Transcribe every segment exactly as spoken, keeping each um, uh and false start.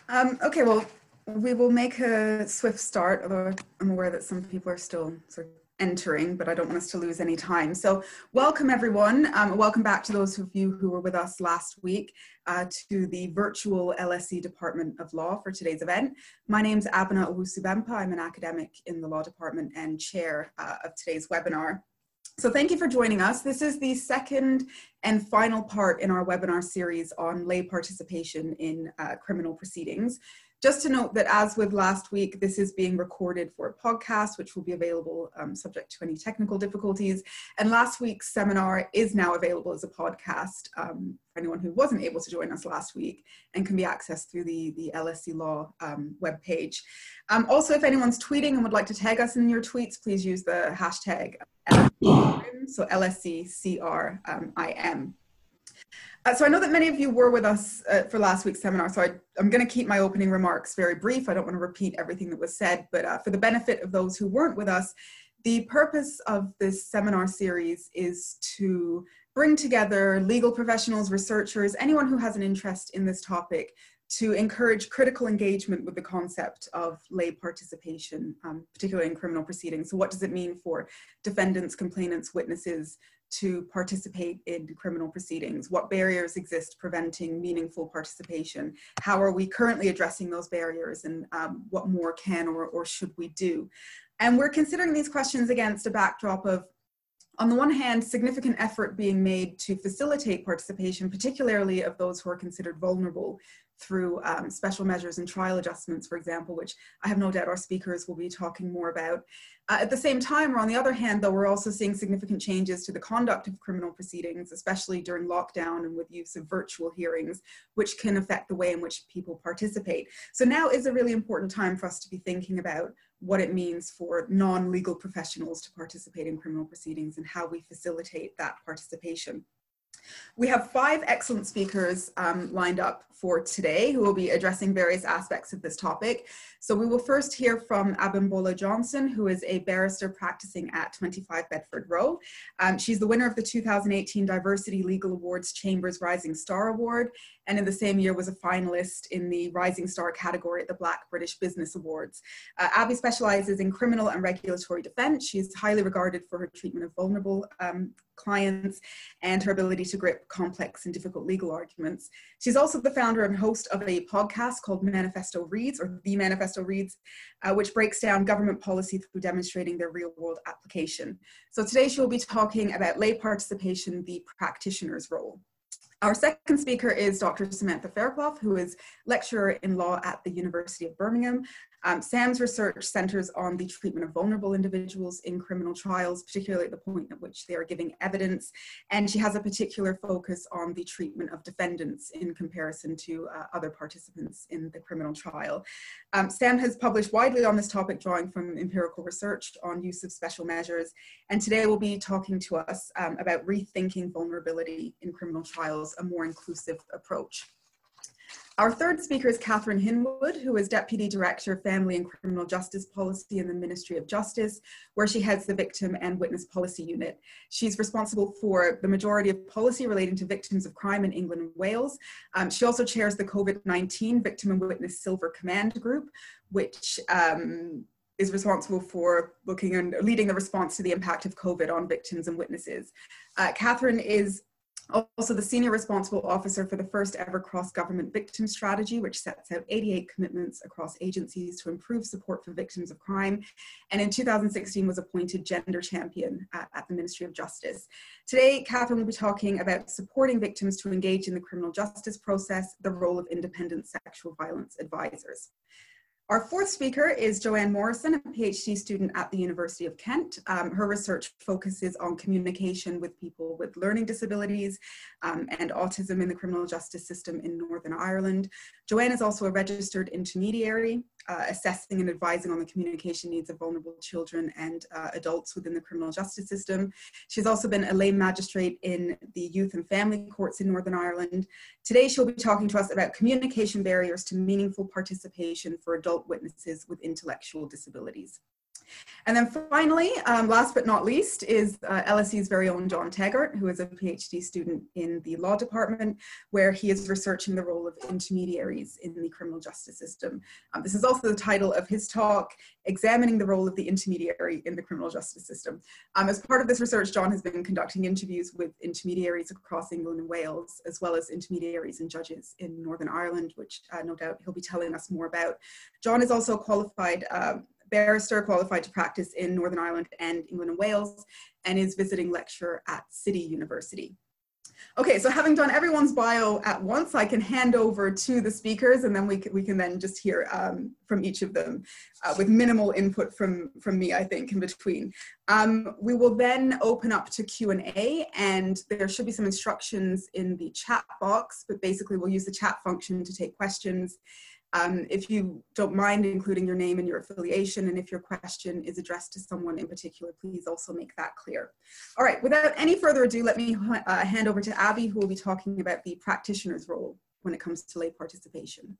Um, okay, well, we will make a swift start, although I'm aware that some people are still sort of entering, but I don't want us to lose any time. So welcome everyone. Um, welcome back to those of you who were with us last week uh, to the virtual L S E Department of Law for today's event. My name's Abena Owusu-Bempah. I'm an academic in the law department and chair uh, of today's webinar. So thank you for joining us. This is the second and final part in our webinar series on lay participation in uh, criminal proceedings. Just to note that as with last week, this is being recorded for a podcast, which will be available um, subject to any technical difficulties. And last week's seminar is now available as a podcast um, for anyone who wasn't able to join us last week and can be accessed through the, the L S E Law um, webpage. Um, also, if anyone's tweeting and would like to tag us in your tweets, please use the hashtag L S C C R I M, so L S E C R I M. Uh, so I know that many of you were with us uh, for last week's seminar, so I, I'm going to keep my opening remarks very brief. I don't want to repeat everything that was said, but uh, for the benefit of those who weren't with us, the purpose of this seminar series is to bring together legal professionals, researchers, anyone who has an interest in this topic, to encourage critical engagement with the concept of lay participation, um, particularly in criminal proceedings. So what does it mean for defendants, complainants, witnesses to participate in criminal proceedings? What barriers exist preventing meaningful participation? How are we currently addressing those barriers, and um, what more can or, or should we do? And we're considering these questions against a backdrop of, on the one hand, significant effort being made to facilitate participation, particularly of those who are considered vulnerable through um, special measures and trial adjustments, for example, which I have no doubt our speakers will be talking more about. Uh, at the same time, or on the other hand, though, we're also seeing significant changes to the conduct of criminal proceedings, especially during lockdown and with use of virtual hearings, which can affect the way in which people participate. So now is a really important time for us to be thinking about what it means for non-legal professionals to participate in criminal proceedings and how we facilitate that participation. We have five excellent speakers um, lined up for today who will be addressing various aspects of this topic. So we will first hear from Abimbola Johnson, who is a barrister practicing at twenty-five Bedford Row. Um, she's the winner of the two thousand eighteen Diversity Legal Awards Chambers Rising Star Award, and in the same year was a finalist in the Rising Star category at the Black British Business Awards. Uh, Abby specializes in criminal and regulatory defense. She's highly regarded for her treatment of vulnerable um, clients and her ability to grip complex and difficult legal arguments. She's also the founder and host of a podcast called Manifesto Reads, or The Manifesto Reads, uh, which breaks down government policy through demonstrating their real-world application. So today she'll be talking about lay participation, the practitioner's role. Our second speaker is Doctor Samantha Fairclough, who is lecturer in law at the University of Birmingham. Um, Sam's research centers on the treatment of vulnerable individuals in criminal trials, particularly at the point at which they are giving evidence. And she has a particular focus on the treatment of defendants in comparison to uh, other participants in the criminal trial. Um, Sam has published widely on this topic, drawing from empirical research on use of special measures. And today we'll be talking to us um, about rethinking vulnerability in criminal trials, a more inclusive approach. Our third speaker is Catherine Hinwood, who is Deputy Director of Family and Criminal Justice Policy in the Ministry of Justice, where she heads the Victim and Witness Policy Unit. She's responsible for the majority of policy relating to victims of crime in England and Wales. Um, she also chairs the COVID nineteen Victim and Witness Silver Command Group, which um, is responsible for looking and leading the response to the impact of COVID on victims and witnesses. Uh, Catherine is also the senior responsible officer for the first ever cross-government victim strategy, which sets out eighty-eight commitments across agencies to improve support for victims of crime. And in two thousand sixteen was appointed gender champion at, at the Ministry of Justice. Today, Catherine will be talking about supporting victims to engage in the criminal justice process, the role of independent sexual violence advisors. Our fourth speaker is Joanne Morrison, a PhD student at the University of Kent. Um, her research focuses on communication with people with learning disabilities um, and autism in the criminal justice system in Northern Ireland. Joanne is also a registered intermediary, uh, assessing and advising on the communication needs of vulnerable children and uh, adults within the criminal justice system. She's also been a lay magistrate in the youth and family courts in Northern Ireland. Today, she'll be talking to us about communication barriers to meaningful participation for adult witnesses with intellectual disabilities. And then finally, um, last but not least, is uh, L S E's very own John Taggart, who is a PhD student in the law department, where he is researching the role of intermediaries in the criminal justice system. Um, this is also the title of his talk, Examining the Role of the Intermediary in the Criminal Justice System. Um, as part of this research, John has been conducting interviews with intermediaries across England and Wales, as well as intermediaries and judges in Northern Ireland, which uh, no doubt he'll be telling us more about. John is also a qualified uh, barrister, qualified to practice in Northern Ireland and England and Wales, and is visiting lecturer at City University. Okay, so having done everyone's bio at once, I can hand over to the speakers, and then we can, we can then just hear um, from each of them uh, with minimal input from, from me, I think, in between. Um, we will then open up to Q and A, and there should be some instructions in the chat box, but basically we'll use the chat function to take questions. Um, if you don't mind including your name and your affiliation, and if your question is addressed to someone in particular, please also make that clear. All right, without any further ado, let me uh, hand over to Abby, who will be talking about the practitioner's role when it comes to lay participation.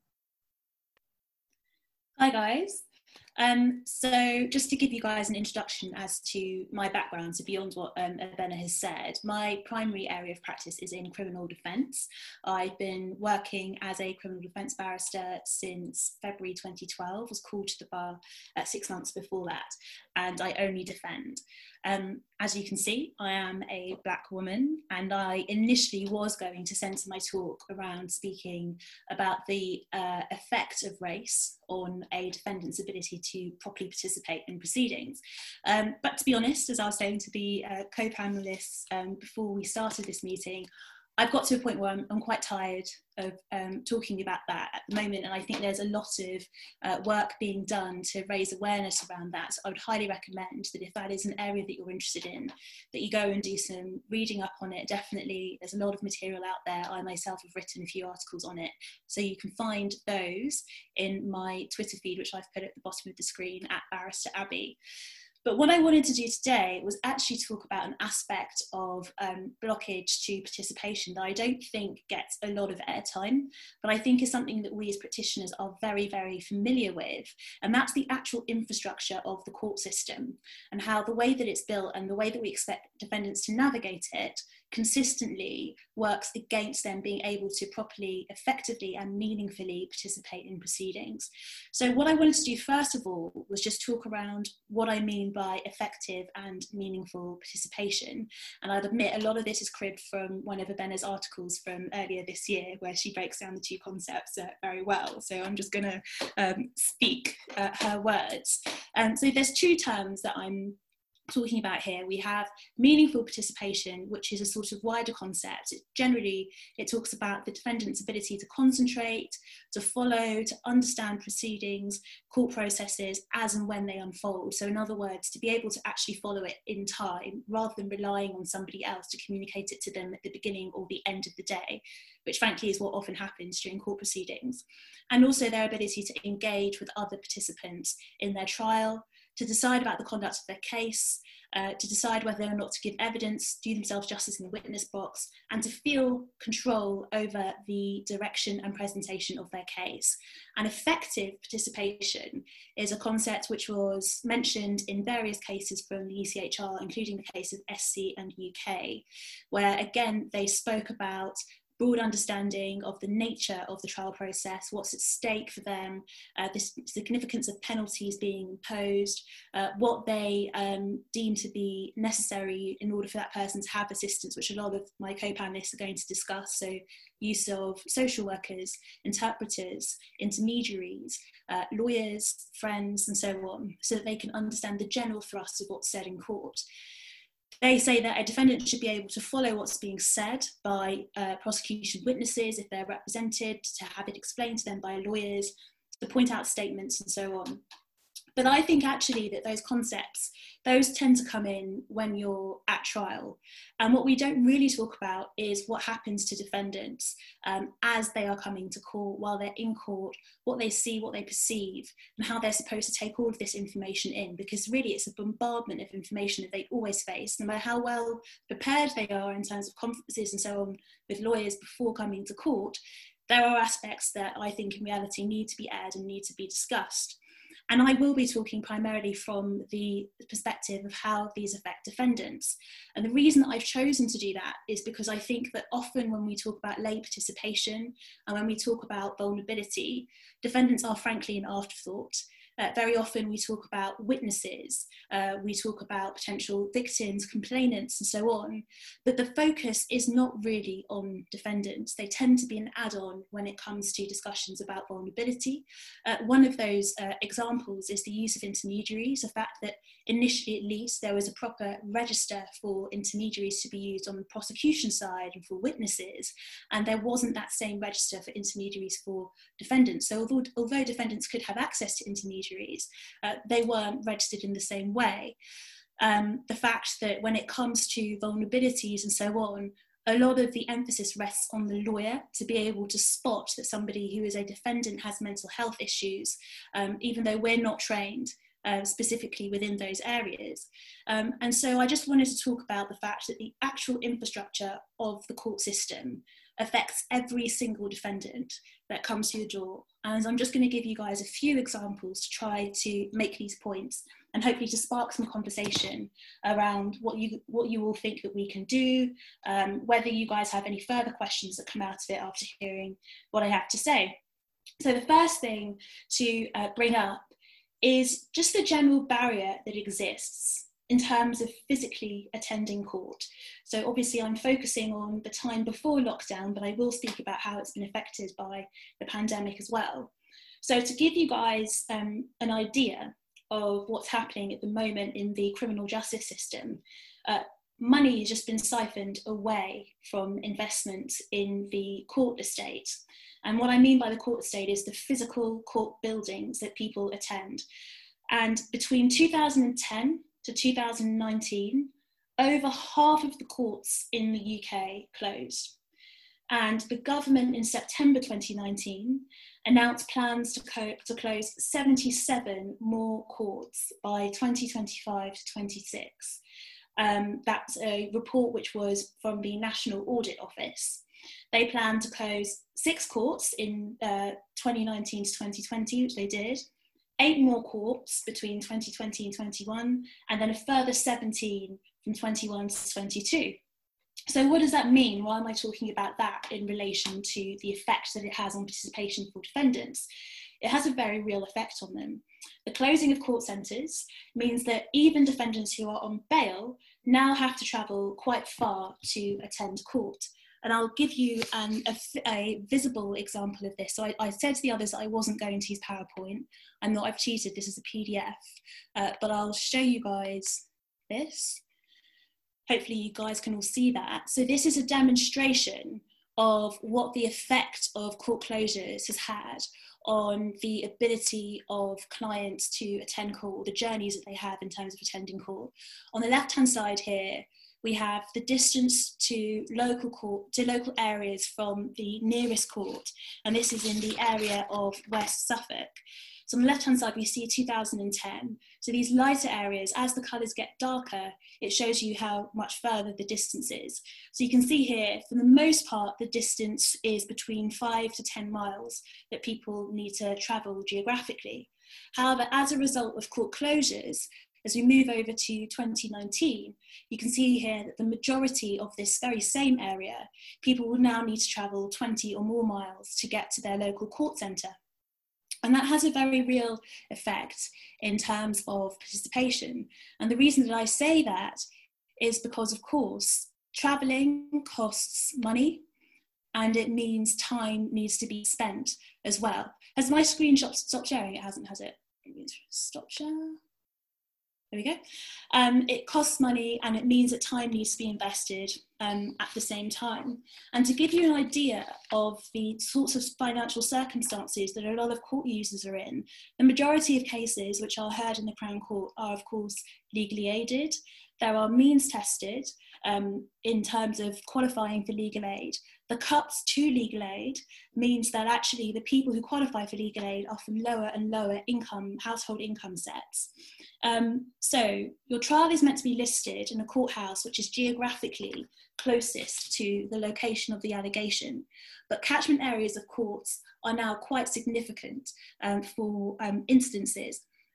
Hi guys. Um, so just to give you guys an introduction as to my background, so beyond what um, Abena has said, my primary area of practice is in criminal defence. I've been working as a criminal defence barrister since February twenty twelve, was called to the bar uh, six months before that, and I only defend. Um, as you can see, I am a black woman, and I initially was going to centre my talk around speaking about the uh, effect of race on a defendant's ability to properly participate in proceedings. Um, but to be honest, as I was saying to the uh, co-panellists um, before we started this meeting, I've got to a point where I'm, I'm quite tired of um, talking about that at the moment, and I think there's a lot of uh, work being done to raise awareness around that. So I would highly recommend that if that is an area that you're interested in, that you go and do some reading up on it. Definitely, there's a lot of material out there. I myself have written a few articles on it, so you can find those in my Twitter feed, which I've put at the bottom of the screen, at Barrister Abby. But what I wanted to do today was actually talk about an aspect of um, blockage to participation that I don't think gets a lot of airtime, but I think is something that we as practitioners are very, very familiar with. And that's the actual infrastructure of the court system, and how the way that it's built and the way that we expect defendants to navigate it consistently works against them being able to properly, effectively and meaningfully participate in proceedings. So what I wanted to do first of all was just talk around what I mean by effective and meaningful participation. And I'd admit a lot of this is cribbed from one of Abena's articles from earlier this year, where she breaks down the two concepts uh, very well. So I'm just going to um, speak uh, her words. Um, so there's two terms that I'm talking about here. We have meaningful participation, which is a sort of wider concept. It, generally, it talks about the defendant's ability to concentrate, to follow, to understand proceedings, court processes as and when they unfold. So in other words, to be able to actually follow it in time, rather than relying on somebody else to communicate it to them at the beginning or the end of the day, which frankly is what often happens during court proceedings. And also their ability to engage with other participants in their trial, to decide about the conduct of their case, uh, to decide whether or not to give evidence, do themselves justice in the witness box, and to feel control over the direction and presentation of their case. And effective participation is a concept which was mentioned in various cases from the E C H R, including the case of S C and U K, where again they spoke about broad understanding of the nature of the trial process, what's at stake for them, uh, the significance of penalties being imposed, uh, what they um, deem to be necessary in order for that person to have assistance, which a lot of my co-panelists are going to discuss. So use of social workers, interpreters, intermediaries, uh, lawyers, friends, and so on, so that they can understand the general thrust of what's said in court. They say that a defendant should be able to follow what's being said by uh, prosecution witnesses if they're represented, to have it explained to them by lawyers, to point out statements and so on. But I think actually that those concepts, those tend to come in when you're at trial. And what we don't really talk about is what happens to defendants um, as they are coming to court, while they're in court, what they see, what they perceive, and how they're supposed to take all of this information in, because really it's a bombardment of information that they always face, no matter how well prepared they are in terms of conferences and so on with lawyers before coming to court. There are aspects that I think in reality need to be aired and need to be discussed. And I will be talking primarily from the perspective of how these affect defendants. And the reason that I've chosen to do that is because I think that often when we talk about lay participation and when we talk about vulnerability, defendants are frankly an afterthought. Uh, very often we talk about witnesses, uh, we talk about potential victims, complainants, and so on, but the focus is not really on defendants. They tend to be an add-on when it comes to discussions about vulnerability. Uh, one of those uh, examples is the use of intermediaries, the fact that initially at least there was a proper register for intermediaries to be used on the prosecution side and for witnesses, and there wasn't that same register for intermediaries for defendants. So although, although defendants could have access to intermediaries, Uh, they weren't registered in the same way. Um, the fact that when it comes to vulnerabilities and so on, a lot of the emphasis rests on the lawyer to be able to spot that somebody who is a defendant has mental health issues, um, even though we're not trained uh, specifically within those areas. Um, and so I just wanted to talk about the fact that the actual infrastructure of the court system affects every single defendant that comes through the door. And I'm just going to give you guys a few examples to try to make these points and hopefully to spark some conversation around what you what you all think that we can do, um, whether you guys have any further questions that come out of it after hearing what I have to say. So the first thing to uh, bring up is just the general barrier that exists in terms of physically attending court. So obviously I'm focusing on the time before lockdown, but I will speak about how it's been affected by the pandemic as well. So to give you guys um, an idea of what's happening at the moment in the criminal justice system, uh, money has just been siphoned away from investment in the court estate. And what I mean by the court estate is the physical court buildings that people attend. And between two thousand ten to two thousand nineteen, over half of the courts in the U K closed. And the government in September twenty nineteen announced plans to, co- to close seventy-seven more courts by twenty twenty-five to twenty-six. Um, that's a report which was from the National Audit Office. They plan to close six courts in uh, twenty nineteen to twenty twenty, which they did, eight more courts between twenty twenty and twenty-one, and then a further seventeen from twenty-one to twenty-two. So what does that mean? Why am I talking about that in relation to the effect that it has on participation for defendants? It has a very real effect on them. The closing of court centres means that even defendants who are on bail now have to travel quite far to attend court. And I'll give you um, a, a visible example of this. So I, I said to the others that I wasn't going to use PowerPoint. I'm not, I've cheated, this is a P D F, uh, but I'll show you guys this. Hopefully you guys can all see that. So this is a demonstration of what the effect of court closures has had on the ability of clients to attend court, the journeys that they have in terms of attending court. On the left-hand side here, we have the distance to local court, to local areas from the nearest court, and this is in the area of West Suffolk. So on the left-hand side, we see two thousand ten. So these lighter areas, as the colours get darker, it shows you how much further the distance is. So you can see here, for the most part, the distance is between five to ten miles that people need to travel geographically. However, as a result of court closures, as we move over to twenty nineteen, you can see here that the majority of this very same area, people will now need to travel twenty or more miles to get to their local court centre. And that has a very real effect in terms of participation. And the reason that I say that is because, of course, travelling costs money, and it means time needs to be spent as well. Has my screen stopped sharing? It hasn't, has it? Stop share. There we go. Um, it costs money, and it means that time needs to be invested um, at the same time. And to give you an idea of the sorts of financial circumstances that a lot of court users are in, the majority of cases which are heard in the Crown Court are, of course, legally aided. There are means tested um, in terms of qualifying for legal aid. The cuts to legal aid means that actually the people who qualify for legal aid are from lower and lower income, household income sets. Um, so your trial is meant to be listed in a courthouse which is geographically closest to the location of the allegation, but catchment areas of courts are now quite significant um, for um, instances.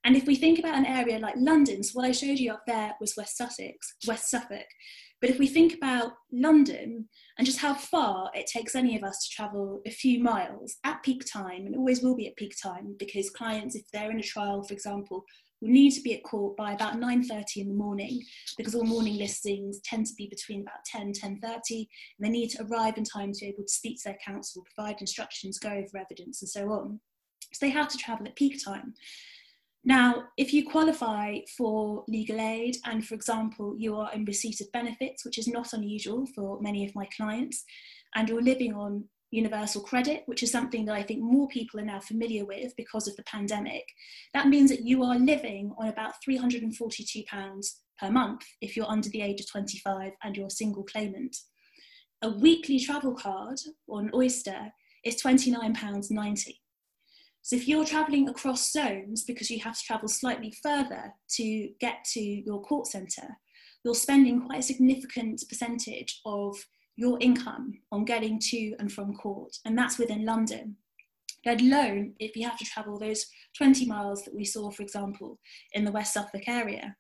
And if we think about an area like London, so what I showed you up there was West Sussex, West Suffolk. But if we think about London and just how far it takes any of us to travel a few miles at peak time, and always will be at peak time, because clients, if they're in a trial, for example, will need to be at court by about nine thirty in the morning, because all morning listings tend to be between about ten, ten thirty, and they need to arrive in time to be able to speak to their counsel, provide instructions, go over evidence, and so on. So they have to travel at peak time. Now, if you qualify for legal aid and, for example, you are in receipt of benefits, which is not unusual for many of my clients, and you're living on universal credit, which is something that I think more people are now familiar with because of the pandemic, that means that you are living on about three hundred and forty-two pounds per month if you're under the age of twenty-five and you're a single claimant. A weekly travel card or an Oyster is twenty-nine pounds ninety. So if you're travelling across zones because you have to travel slightly further to get to your court centre, you're spending quite a significant percentage of your income on getting to and from court, and that's within London. Let alone if you have to travel those twenty miles that we saw, for example, in the West Suffolk area.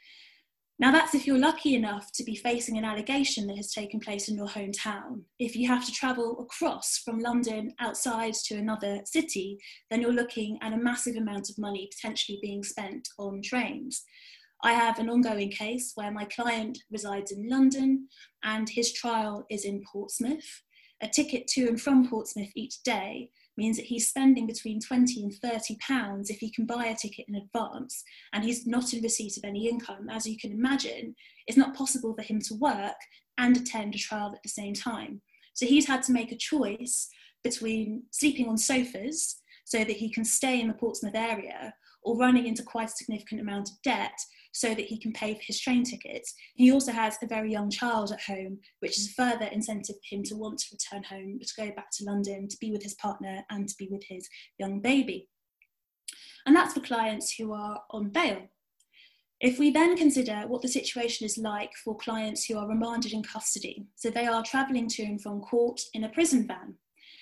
Now that's if you're lucky enough to be facing an allegation that has taken place in your hometown. If you have to travel across from London outside to another city, then you're looking at a massive amount of money potentially being spent on trains. I have an ongoing case where my client resides in London and his trial is in Portsmouth. A ticket to and from Portsmouth each day means that he's spending between twenty and thirty pounds if he can buy a ticket in advance, and he's not in receipt of any income. As you can imagine, it's not possible for him to work and attend a trial at the same time. So he's had to make a choice between sleeping on sofas so that he can stay in the Portsmouth area, or running into quite a significant amount of debt so that he can pay for his train tickets. He also has a very young child at home, which is a further incentive for him to want to return home, to go back to London, to be with his partner and to be with his young baby. And that's for clients who are on bail. If we then consider what the situation is like for clients who are remanded in custody, so they are travelling to and from court in a prison van,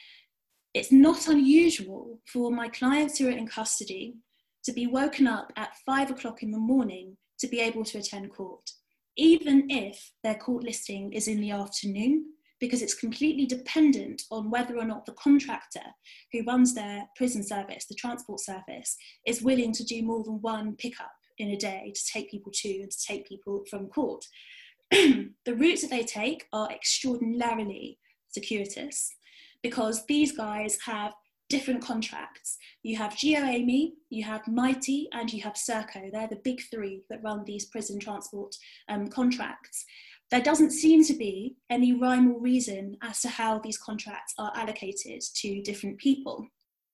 it's not unusual for my clients who are in custody to be woken up at five o'clock in the morning to be able to attend court, even if their court listing is in the afternoon, because it's completely dependent on whether or not the contractor who runs their prison service, the transport service, is willing to do more than one pickup in a day to take people to and to take people from court. The routes that they take are extraordinarily circuitous, because these guys have different contracts. You have GeoAmey, you have Mighty, and you have Serco. They're the big three that run these prison transport um, contracts. There doesn't seem to be any rhyme or reason as to how these contracts are allocated to different people.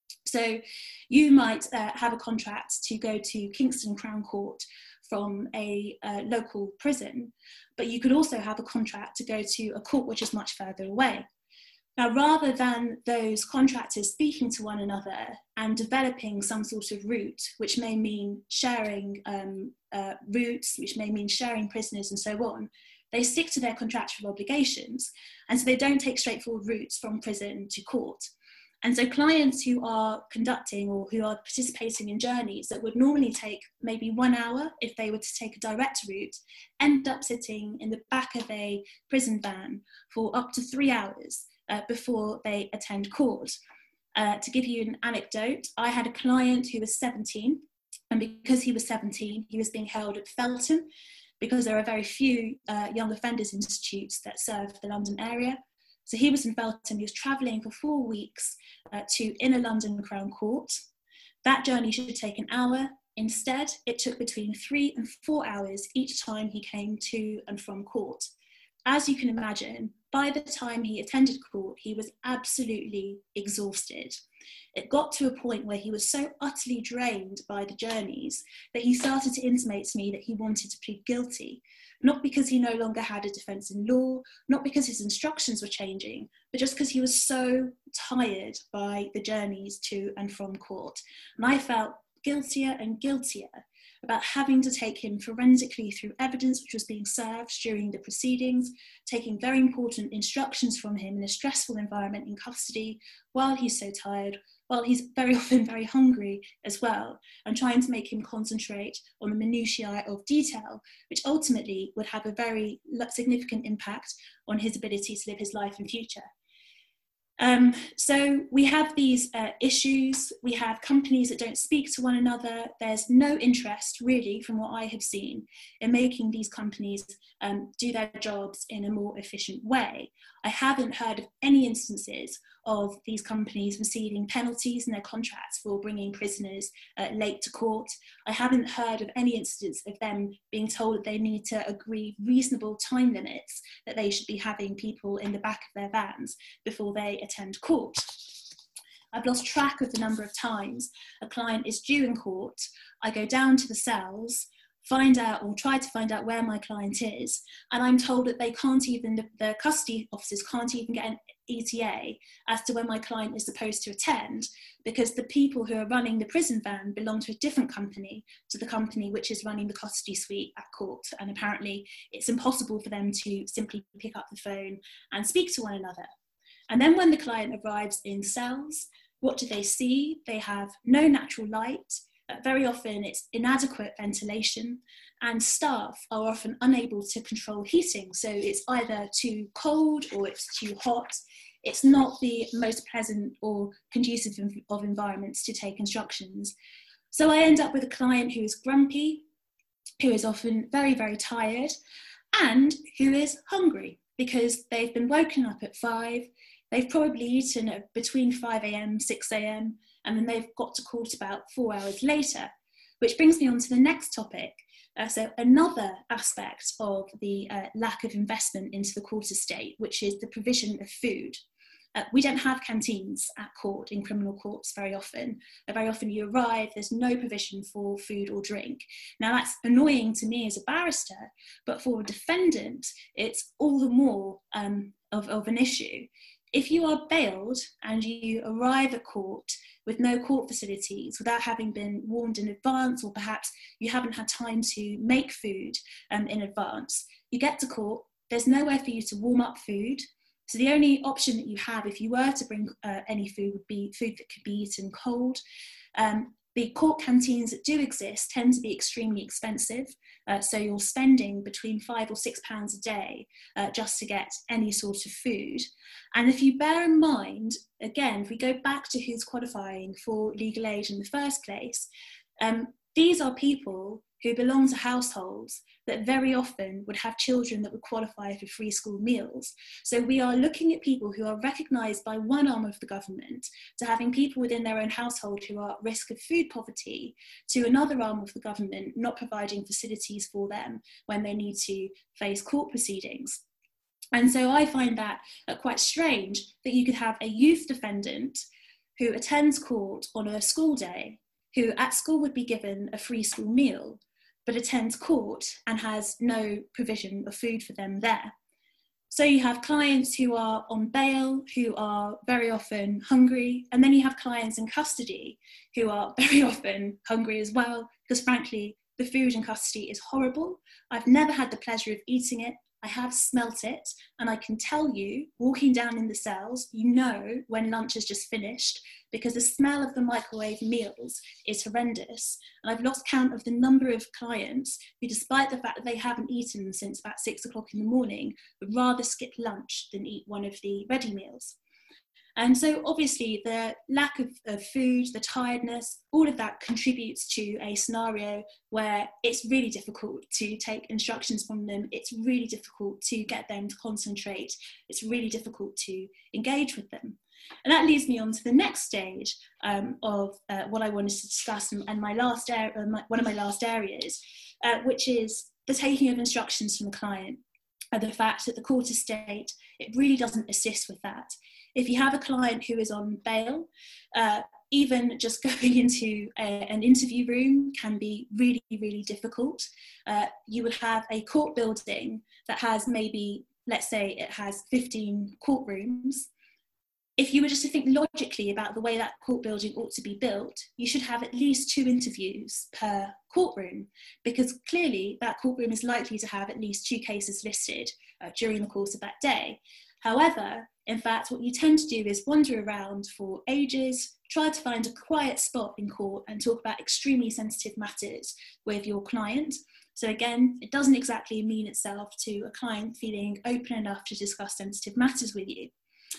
So you might uh, have a contract to go to Kingston Crown Court from a uh, local prison, but you could also have a contract to go to a court which is much further away. Now, rather than those contractors speaking to one another and developing some sort of route, which may mean sharing um, uh, routes, which may mean sharing prisoners and so on, they stick to their contractual obligations. And so they don't take straightforward routes from prison to court. And so clients who are conducting or who are participating in journeys that would normally take maybe one hour if they were to take a direct route, end up sitting in the back of a prison van for up to three hours uh, before they attend court. Uh, to give you an anecdote, I had a client who was seventeen, and because he was seventeen, he was being held at Feltham, because there are very few uh, young offenders institutes that serve the London area. So he was in Feltham, he was travelling for four weeks uh, to Inner London Crown Court. That journey should take an hour. Instead, it took between three and four hours each time he came to and from court. As you can imagine, by the time he attended court, he was absolutely exhausted. It got to a point where he was so utterly drained by the journeys that he started to intimate to me that he wanted to plead guilty, not because he no longer had a defence in law, not because his instructions were changing, but just because he was so tired by the journeys to and from court. And I felt guiltier and guiltier about having to take him forensically through evidence which was being served during the proceedings, taking very important instructions from him in a stressful environment in custody while he's so tired, while he's very often very hungry as well, and trying to make him concentrate on the minutiae of detail, which ultimately would have a very significant impact on his ability to live his life in future. Um, so we have these uh, issues, we have companies that don't speak to one another. There's no interest really, from what I have seen, in making these companies um, do their jobs in a more efficient way. I haven't heard of any instances of these companies receiving penalties in their contracts for bringing prisoners uh, late to court. I haven't heard of any instance of them being told that they need to agree reasonable time limits that they should be having people in the back of their vans before they attend court. I've lost track of the number of times a client is due in court. I go down to the cells, find out or try to find out where my client is, and I'm told that they can't even, the, the custody officers can't even get an E T A as to when my client is supposed to attend, because the people who are running the prison van belong to a different company to the company which is running the custody suite at court, and apparently it's impossible for them to simply pick up the phone and speak to one another. And then when the client arrives in cells, what do they see? They have no natural light. Uh, very often it's inadequate ventilation, and staff are often unable to control heating. So it's either too cold or it's too hot. It's not the most pleasant or conducive of environments to take instructions. So I end up with a client who is grumpy, who is often very, very tired, and who is hungry because they've been woken up at five. They've probably eaten at between five a m, six a m, and then they've got to court about four hours later, which brings me on to the next topic. Uh, so another aspect of the uh, lack of investment into the court estate, which is the provision of food. Uh, we don't have canteens at court, in criminal courts very often. Uh, very often you arrive, there's no provision for food or drink. Now that's annoying to me as a barrister, but for a defendant, it's all the more um, of, of an issue. If you are bailed and you arrive at court with no court facilities, without having been warned in advance, or perhaps you haven't had time to make food um, in advance, you get to court, there's nowhere for you to warm up food. So the only option that you have if you were to bring uh, any food would be food that could be eaten cold. Um, the court canteens that do exist tend to be extremely expensive. Uh, so you're spending between five or six pounds a day uh, just to get any sort of food. And if you bear in mind, again, if we go back to who's qualifying for legal aid in the first place, um, these are people who belong to households that very often would have children that would qualify for free school meals. So we are looking at people who are recognised by one arm of the government to having people within their own household who are at risk of food poverty, to another arm of the government not providing facilities for them when they need to face court proceedings. And so I find that uh, quite strange that you could have a youth defendant who attends court on a school day, who at school would be given a free school meal, but attends court and has no provision of food for them there. So you have clients who are on bail, who are very often hungry, and then you have clients in custody who are very often hungry as well, because frankly, the food in custody is horrible. I've never had the pleasure of eating it. I have smelt it, and I can tell you, walking down in the cells, you know when lunch has just finished, because the smell of the microwave meals is horrendous. And I've lost count of the number of clients who, despite the fact that they haven't eaten since about six o'clock in the morning, would rather skip lunch than eat one of the ready meals. And so obviously the lack of, of food, the tiredness, all of that contributes to a scenario where it's really difficult to take instructions from them. It's really difficult to get them to concentrate. It's really difficult to engage with them. And that leads me on to the next stage um, of uh, what I wanted to discuss, and, and my last area, my, one of my last areas, uh, which is the taking of instructions from the client. And the fact that the court estate, it really doesn't assist with that. If you have a client who is on bail, uh, even just going into a, an interview room can be really, really difficult. Uh, you would have a court building that has maybe, let's say it has fifteen courtrooms. if you were just to think logically about the way that court building ought to be built, you should have at least two interviews per courtroom, because clearly that courtroom is likely to have at least two cases listed uh, during the course of that day. However, in fact, what you tend to do is wander around for ages, try to find a quiet spot in court and talk about extremely sensitive matters with your client. So again, it doesn't exactly mean itself to a client feeling open enough to discuss sensitive matters with you.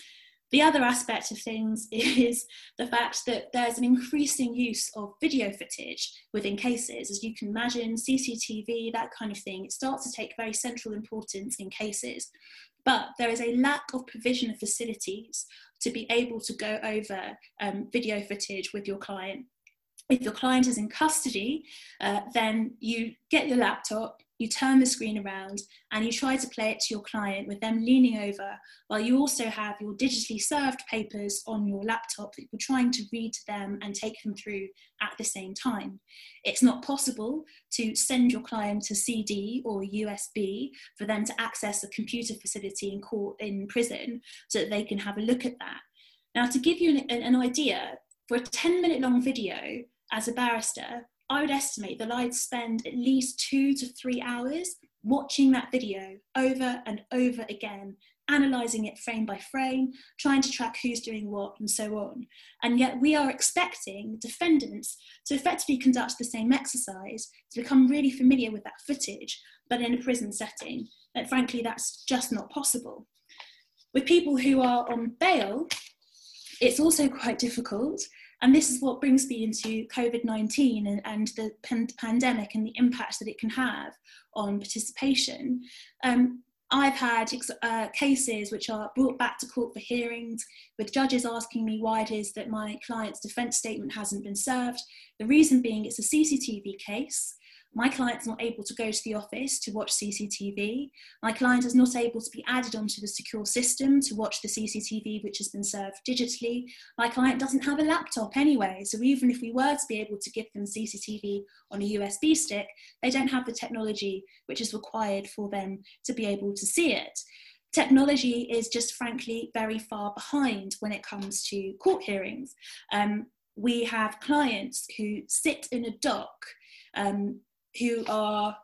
The other aspect of things is the fact that there's an increasing use of video footage within cases. As you can imagine, C C T V, that kind of thing, it starts to take very central importance in cases. But there is a lack of provision of facilities to be able to go over um, video footage with your client. If your client is in custody, uh, then you get your laptop, you turn the screen around and you try to play it to your client with them leaning over, while you also have your digitally served papers on your laptop that you're trying to read to them and take them through at the same time. It's not possible to send your client a C D or a U S B for them to access a computer facility in court, in prison, so that they can have a look at that. Now, to give you an, an idea, for a ten minute long video, as a barrister, I would estimate that I'd spend at least two to three hours watching that video over and over again, analysing it frame by frame, trying to track who's doing what and so on. And yet we are expecting defendants to effectively conduct the same exercise, to become really familiar with that footage, but in a prison setting. And frankly, that's just not possible. With people who are on bail, it's also quite difficult. And this is what brings me into COVID nineteen and, and the pan pandemic and the impact that it can have on participation. Um, I've had uh, cases which are brought back to court for hearings, with judges asking me why it is that my client's defence statement hasn't been served. The reason being it's a C C T V case. My client's not able to go to the office to watch C C T V. My client is not able to be added onto the secure system to watch the C C T V which has been served digitally. My client doesn't have a laptop anyway, so even if we were to be able to give them C C T V on a U S B stick, they don't have the technology which is required for them to be able to see it. Technology is just frankly very far behind when it comes to court hearings. Um, we have clients who sit in a dock um, who are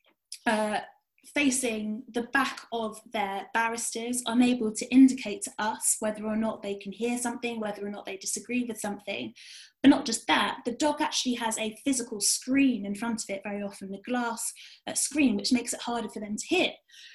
uh, facing the back of their barristers, unable to indicate to us whether or not they can hear something, whether or not they disagree with something. But not just that, the dock actually has a physical screen in front of it, very often a glass uh, screen, which makes it harder for them to hear.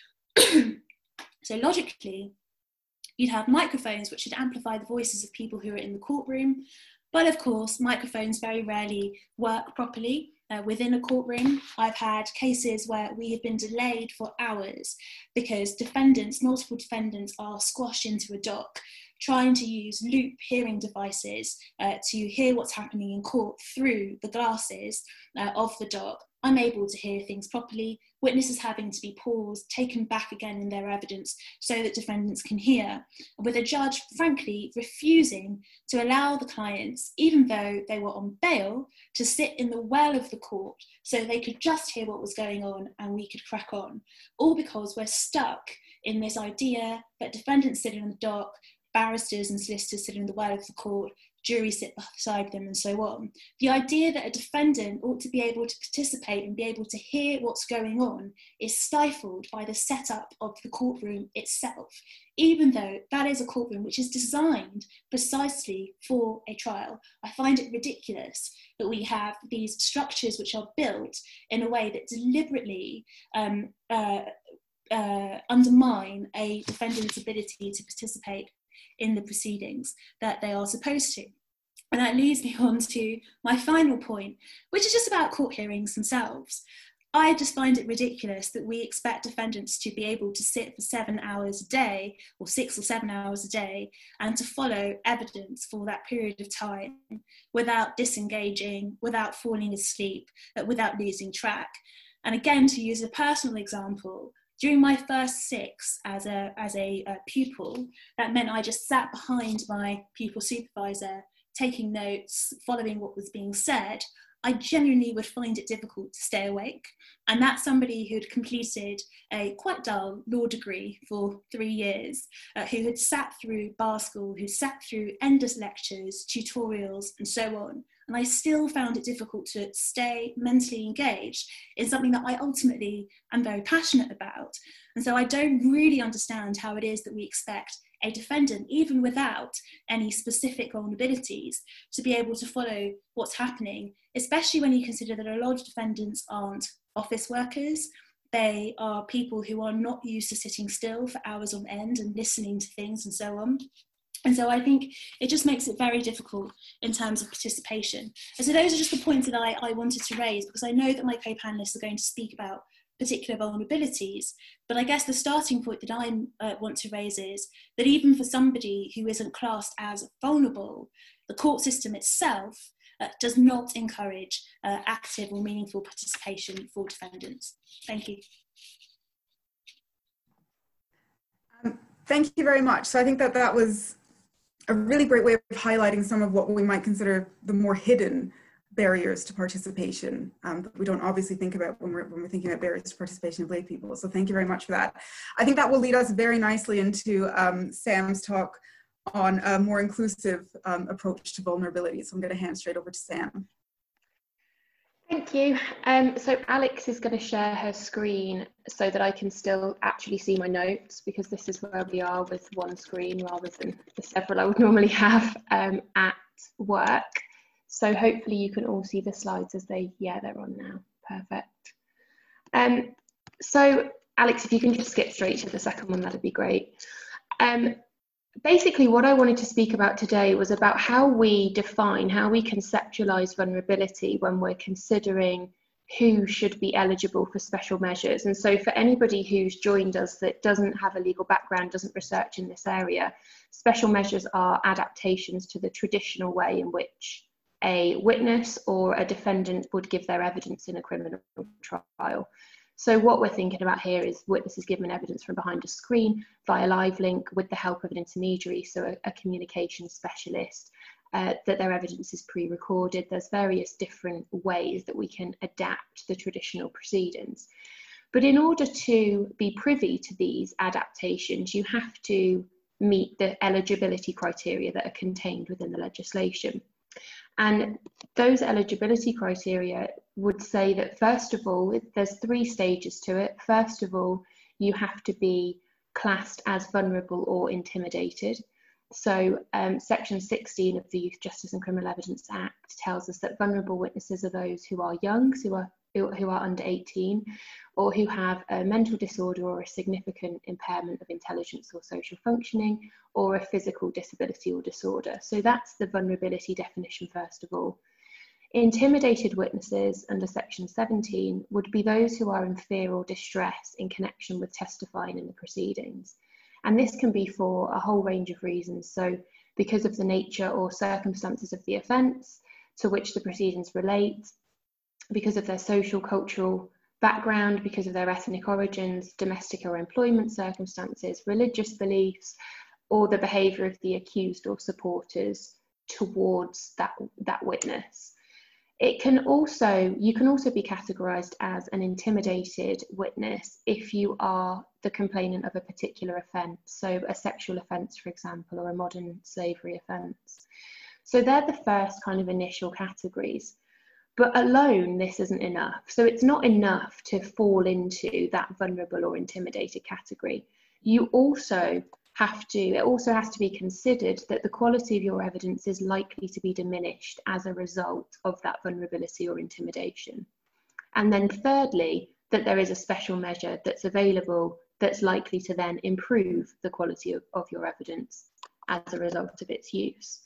So logically, you'd have microphones which should amplify the voices of people who are in the courtroom. But of course, microphones very rarely work properly. Uh, within a courtroom, I've had cases where we have been delayed for hours because defendants, multiple defendants, are squashed into a dock, trying to use loop hearing devices uh, to hear what's happening in court through the glasses uh, of the dock, unable to hear things properly, witnesses having to be paused, taken back again in their evidence so that defendants can hear, with a judge frankly refusing to allow the clients, even though they were on bail, to sit in the well of the court so they could just hear what was going on and we could crack on, all because we're stuck in this idea that defendants sit in the dock, barristers and solicitors sit in the well of the court, juries sit beside them and so on. The idea that a defendant ought to be able to participate and be able to hear what's going on is stifled by the setup of the courtroom itself, even though that is a courtroom which is designed precisely for a trial. I find it ridiculous that we have these structures which are built in a way that deliberately um, uh, uh, undermine a defendant's ability to participate in the proceedings that they are supposed to. And that leads me on to my final point, which is just about court hearings themselves. I just find it ridiculous that we expect defendants to be able to sit for seven hours a day, or six or seven hours a day, and to follow evidence for that period of time without disengaging, without falling asleep, without losing track. And again, to use a personal example, during my first six as a, as a, a pupil, that meant I just sat behind my pupil supervisor, taking notes, following what was being said. I genuinely would find it difficult to stay awake. And that's somebody who'd completed a quite dull law degree for three years, uh, who had sat through bar school, who sat through endless lectures, tutorials, and so on. And I still found it difficult to stay mentally engaged in something that I ultimately am very passionate about. And so I don't really understand how it is that we expect a defendant, even without any specific vulnerabilities, to be able to follow what's happening, especially when you consider that a lot of defendants aren't office workers. They are people who are not used to sitting still for hours on end and listening to things and so on. And so I think it just makes it very difficult in terms of participation. And so those are just the points that I, I wanted to raise, because I know that my co-panelists are going to speak about particular vulnerabilities. But I guess the starting point that I uh, want to raise is that even for somebody who isn't classed as vulnerable, the court system itself uh, does not encourage uh, active or meaningful participation for defendants. Thank you. Um, thank you very much. So I think that that was a really great way of highlighting some of what we might consider the more hidden barriers to participation um, that we don't obviously think about when we're, when we're thinking about barriers to participation of lay people. So thank you very much for that. I think that will lead us very nicely into um, Sam's talk on a more inclusive um, approach to vulnerability. So I'm going to hand straight over to Sam. Thank you. Um, so Alex is going to share her screen so that I can still actually see my notes, because this is where we are with one screen rather than the several I would normally have um, at work. So hopefully you can all see the slides as they, yeah, they're on now. Perfect. Um, so Alex, if you can just skip straight to the second one, that'd be great. Um, basically what I wanted to speak about today was about how we define, how we conceptualize vulnerability when we're considering who should be eligible for special measures. And so for anybody who's joined us that doesn't have a legal background, doesn't research in this area, special measures are adaptations to the traditional way in which a witness or a defendant would give their evidence in a criminal trial. So what we're thinking about here is witnesses giving evidence from behind a screen via live link with the help of an intermediary, so a, a communication specialist, uh, that their evidence is pre-recorded. There's various different ways that we can adapt the traditional proceedings. But in order to be privy to these adaptations, you have to meet the eligibility criteria that are contained within the legislation. And those eligibility criteria would say that, first of all, there's three stages to it. First of all, you have to be classed as vulnerable or intimidated. So um, section sixteen of the Youth Justice and Criminal Evidence Act tells us that vulnerable witnesses are those who are young, who are who are under eighteen, or who have a mental disorder or a significant impairment of intelligence or social functioning, or a physical disability or disorder. So that's the vulnerability definition, first of all. Intimidated witnesses under section seventeen would be those who are in fear or distress in connection with testifying in the proceedings. And this can be for a whole range of reasons. So because of the nature or circumstances of the offence to which the proceedings relate, because of their social, cultural background, because of their ethnic origins, domestic or employment circumstances, religious beliefs, or the behaviour of the accused or supporters towards that, that witness. It can also, you can also be categorised as an intimidated witness if you are the complainant of a particular offence, so a sexual offence, for example, or a modern slavery offence. So they're the first kind of initial categories. But alone, this isn't enough. So it's not enough to fall into that vulnerable or intimidated category. You also have to, it also has to be considered that the quality of your evidence is likely to be diminished as a result of that vulnerability or intimidation. And then thirdly, that there is a special measure that's available that's likely to then improve the quality of, of your evidence as a result of its use.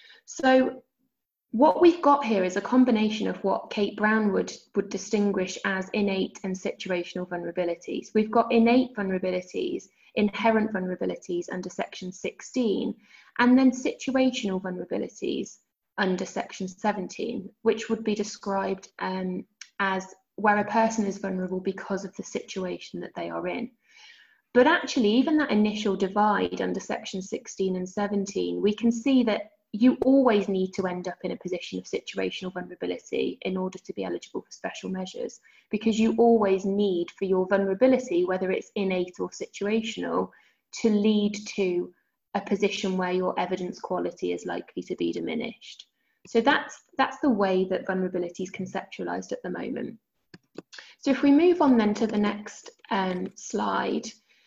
So what we've got here is a combination of what Kate Brown would, would distinguish as innate and situational vulnerabilities. We've got innate vulnerabilities, inherent vulnerabilities under section sixteen, and then situational vulnerabilities under section seventeen, which would be described um, as where a person is vulnerable because of the situation that they are in. But actually, even that initial divide under section sixteen and seventeen, we can see that you always need to end up in a position of situational vulnerability in order to be eligible for special measures, because you always need for your vulnerability, whether it's innate or situational, to lead to a position where your evidence quality is likely to be diminished. So that's, that's the way that vulnerability is conceptualized at the moment. So if we move on then to the next um, slide,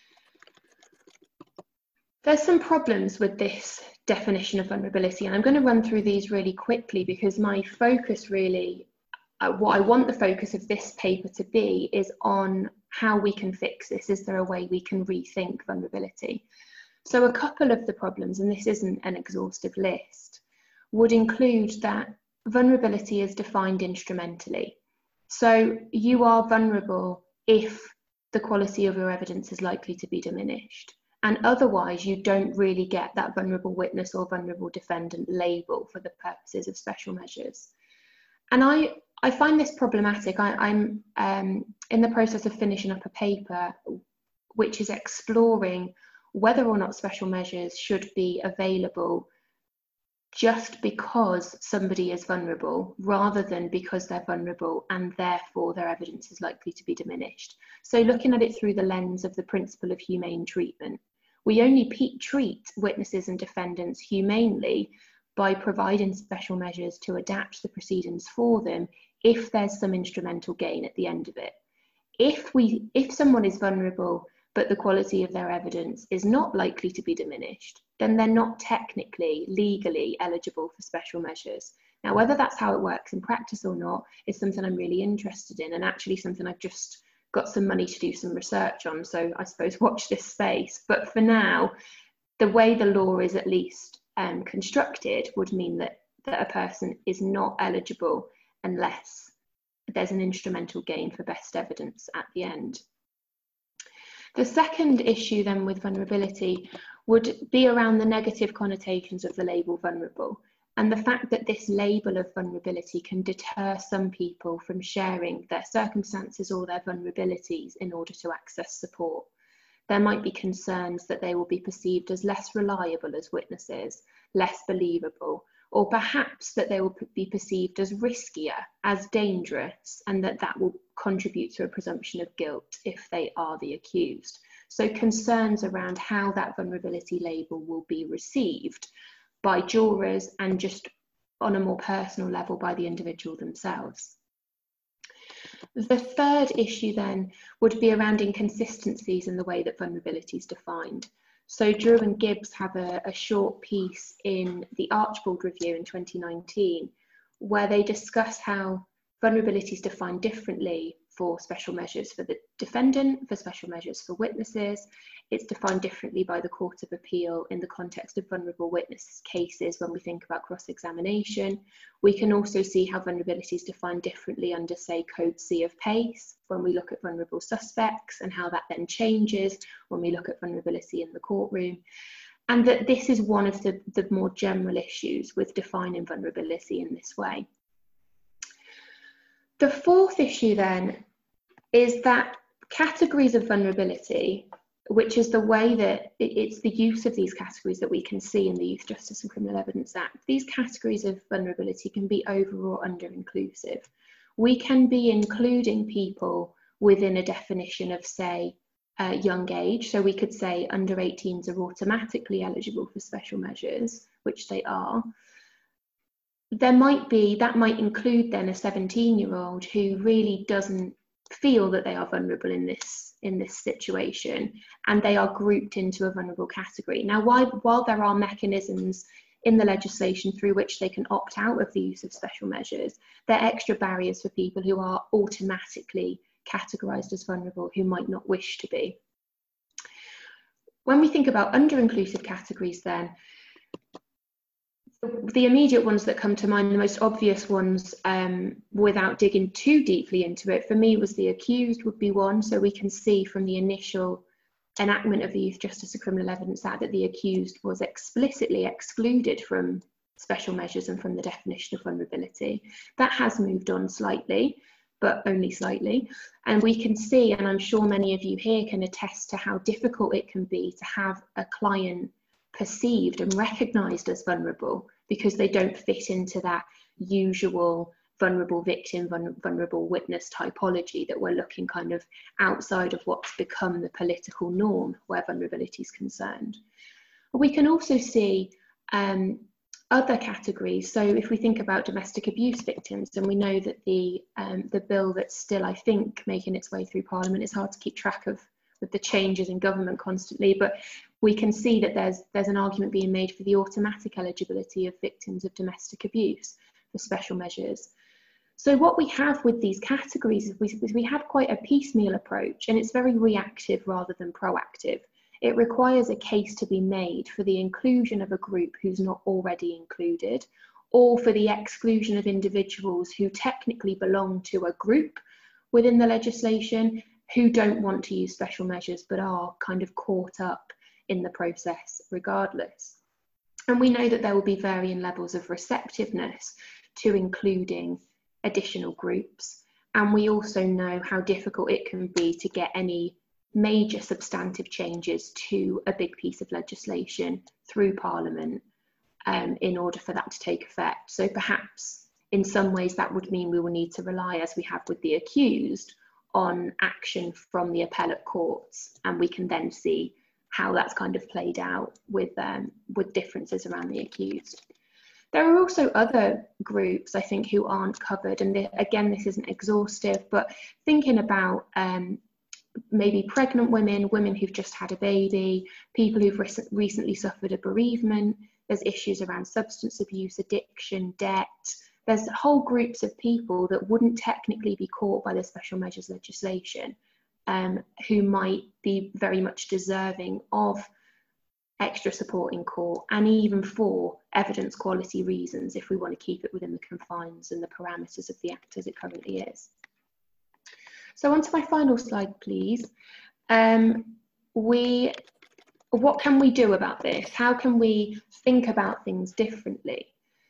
there's some problems with this definition of vulnerability, and I'm going to run through these really quickly because my focus really, uh, what I want the focus of this paper to be is on how we can fix this. Is there a way we can rethink vulnerability? So a couple of the problems, and this isn't an exhaustive list, would include that vulnerability is defined instrumentally. So you are vulnerable if the quality of your evidence is likely to be diminished. And otherwise, you don't really get that vulnerable witness or vulnerable defendant label for the purposes of special measures. And I, I find this problematic. I, I'm um, in the process of finishing up a paper which is exploring whether or not special measures should be available just because somebody is vulnerable, rather than because they're vulnerable and therefore their evidence is likely to be diminished. So looking at it through the lens of the principle of humane treatment, we only treat witnesses and defendants humanely by providing special measures to adapt the proceedings for them if there's some instrumental gain at the end of it. If, we, if someone is vulnerable but the quality of their evidence is not likely to be diminished, then they're not technically, legally eligible for special measures. Now, whether that's how it works in practice or not is something I'm really interested in, and actually something I've just got some money to do some research on, so I suppose watch this space. But for now, the way the law is at least um, constructed would mean that, that a person is not eligible unless there's an instrumental gain for best evidence at the end. The second issue then with vulnerability would be around the negative connotations of the label vulnerable, and the fact that this label of vulnerability can deter some people from sharing their circumstances or their vulnerabilities in order to access support. There might be concerns that they will be perceived as less reliable as witnesses, less believable, or perhaps that they will be perceived as riskier, as dangerous, and that that will contribute to a presumption of guilt if they are the accused. So concerns around how that vulnerability label will be received by jurors and just on a more personal level by the individual themselves. The third issue then would be around inconsistencies in the way that vulnerability is defined. So Drew and Gibbs have a, a short piece in the Archbold Review in twenty nineteen where they discuss how vulnerability is defined differently for special measures for the defendant, for special measures for witnesses. It's defined differently by the Court of Appeal in the context of vulnerable witness cases when we think about cross-examination. We can also see how vulnerability is defined differently under, say, Code C of PACE, when we look at vulnerable suspects, and how that then changes when we look at vulnerability in the courtroom. And that this is one of the, the more general issues with defining vulnerability in this way. The fourth issue then is that categories of vulnerability, which is the way that it's the use of these categories that we can see in the Youth Justice and Criminal Evidence Act. These categories of vulnerability can be over or under inclusive. We can be including people within a definition of, say, uh, young age. So we could say under eighteens are automatically eligible for special measures, which they are. There might be, that might include then a seventeen year old who really doesn't feel that they are vulnerable in this in this situation, and they are grouped into a vulnerable category. Now, while, while there are mechanisms in the legislation through which they can opt out of the use of special measures, there are extra barriers for people who are automatically categorised as vulnerable who might not wish to be. When we think about under-inclusive categories then, the immediate ones that come to mind, the most obvious ones, um, without digging too deeply into it, for me was the accused would be one. So we can see from the initial enactment of the Youth Justice and Criminal Evidence Act that the accused was explicitly excluded from special measures and from the definition of vulnerability. That has moved on slightly, but only slightly. And we can see, and I'm sure many of you here can attest to how difficult it can be to have a client perceived and recognised as vulnerable because they don't fit into that usual vulnerable victim, vulnerable witness typology that we're looking kind of outside of what's become the political norm where vulnerability is concerned. We can also see um, other categories. So if we think about domestic abuse victims, and we know that the um, the bill that's still, I think, making its way through Parliament, it's hard to keep track of with the changes in government constantly, but we can see that there's there's an argument being made for the automatic eligibility of victims of domestic abuse for special measures. So what we have with these categories is we, is we have quite a piecemeal approach, and it's very reactive rather than proactive. It requires a case to be made for the inclusion of a group who's not already included, or for the exclusion of individuals who technically belong to a group within the legislation who don't want to use special measures but are kind of caught up in the process regardless. And we know that there will be varying levels of receptiveness to including additional groups. And we also know how difficult it can be to get any major substantive changes to a big piece of legislation through Parliament um, in order for that to take effect. So perhaps in some ways that would mean we will need to rely, as we have with the accused, on action from the appellate courts, and we can then see how that's kind of played out with um, with differences around the accused. There are also other groups, I think, who aren't covered, and the, again, this isn't exhaustive, but thinking about um, maybe pregnant women, women who've just had a baby, people who've re recently suffered a bereavement. There's issues around substance abuse, addiction, debt. There's whole groups of people that wouldn't technically be caught by the special measures legislation, um, who might be very much deserving of extra support in court, and even for evidence quality reasons, if we want to keep it within the confines and the parameters of the Act as it currently is. So on to my final slide, please. Um, we, what can we do about this? How can we think about things differently?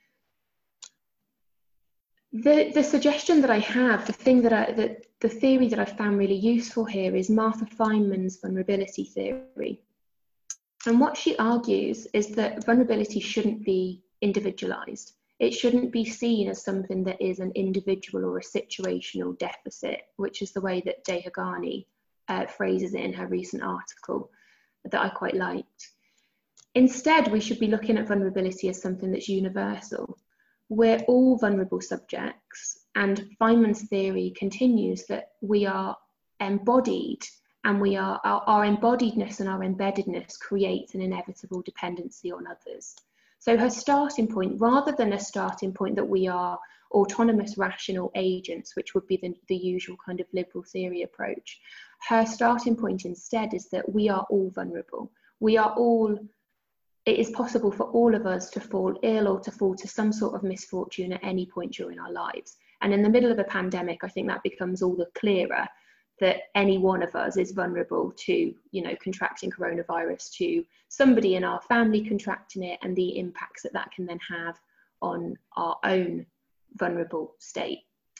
The, the suggestion that I have, the thing that I, the, the theory that I found really useful here is Martha Feynman's vulnerability theory. And what she argues is that vulnerability shouldn't be individualized. It shouldn't be seen as something that is an individual or a situational deficit, which is the way that Dehagani uh, phrases it in her recent article that I quite liked. Instead, we should be looking at vulnerability as something that's universal. We're all vulnerable subjects, and Feynman's theory continues that we are embodied, and we are our, our embodiedness and our embeddedness creates an inevitable dependency on others. So her starting point, rather than a starting point that we are autonomous rational agents, which would be the, the usual kind of liberal theory approach, her starting point instead is that we are all vulnerable. We are all, it is possible for all of us to fall ill or to fall to some sort of misfortune at any point during our lives. And in the middle of a pandemic, I think that becomes all the clearer, that any one of us is vulnerable to, you know, contracting coronavirus, to somebody in our family contracting it, and the impacts that that can then have on our own vulnerable state.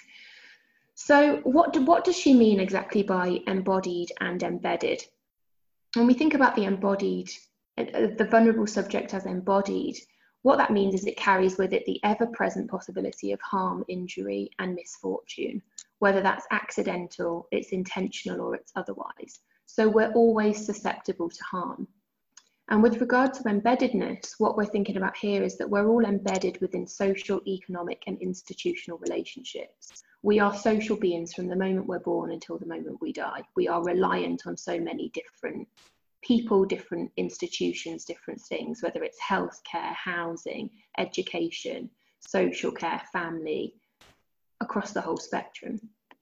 So what, do, what does she mean exactly by embodied and embedded? When we think about the embodied, the vulnerable subject as embodied, what that means is it carries with it the ever-present possibility of harm, injury, and misfortune, whether that's accidental, it's intentional, or it's otherwise. So we're always susceptible to harm. And with regard to embeddedness, what we're thinking about here is that we're all embedded within social, economic, and institutional relationships. We are social beings from the moment we're born until the moment we die. We are reliant on so many different people, different institutions, different things, whether it's healthcare, housing, education, social care, family, across the whole spectrum.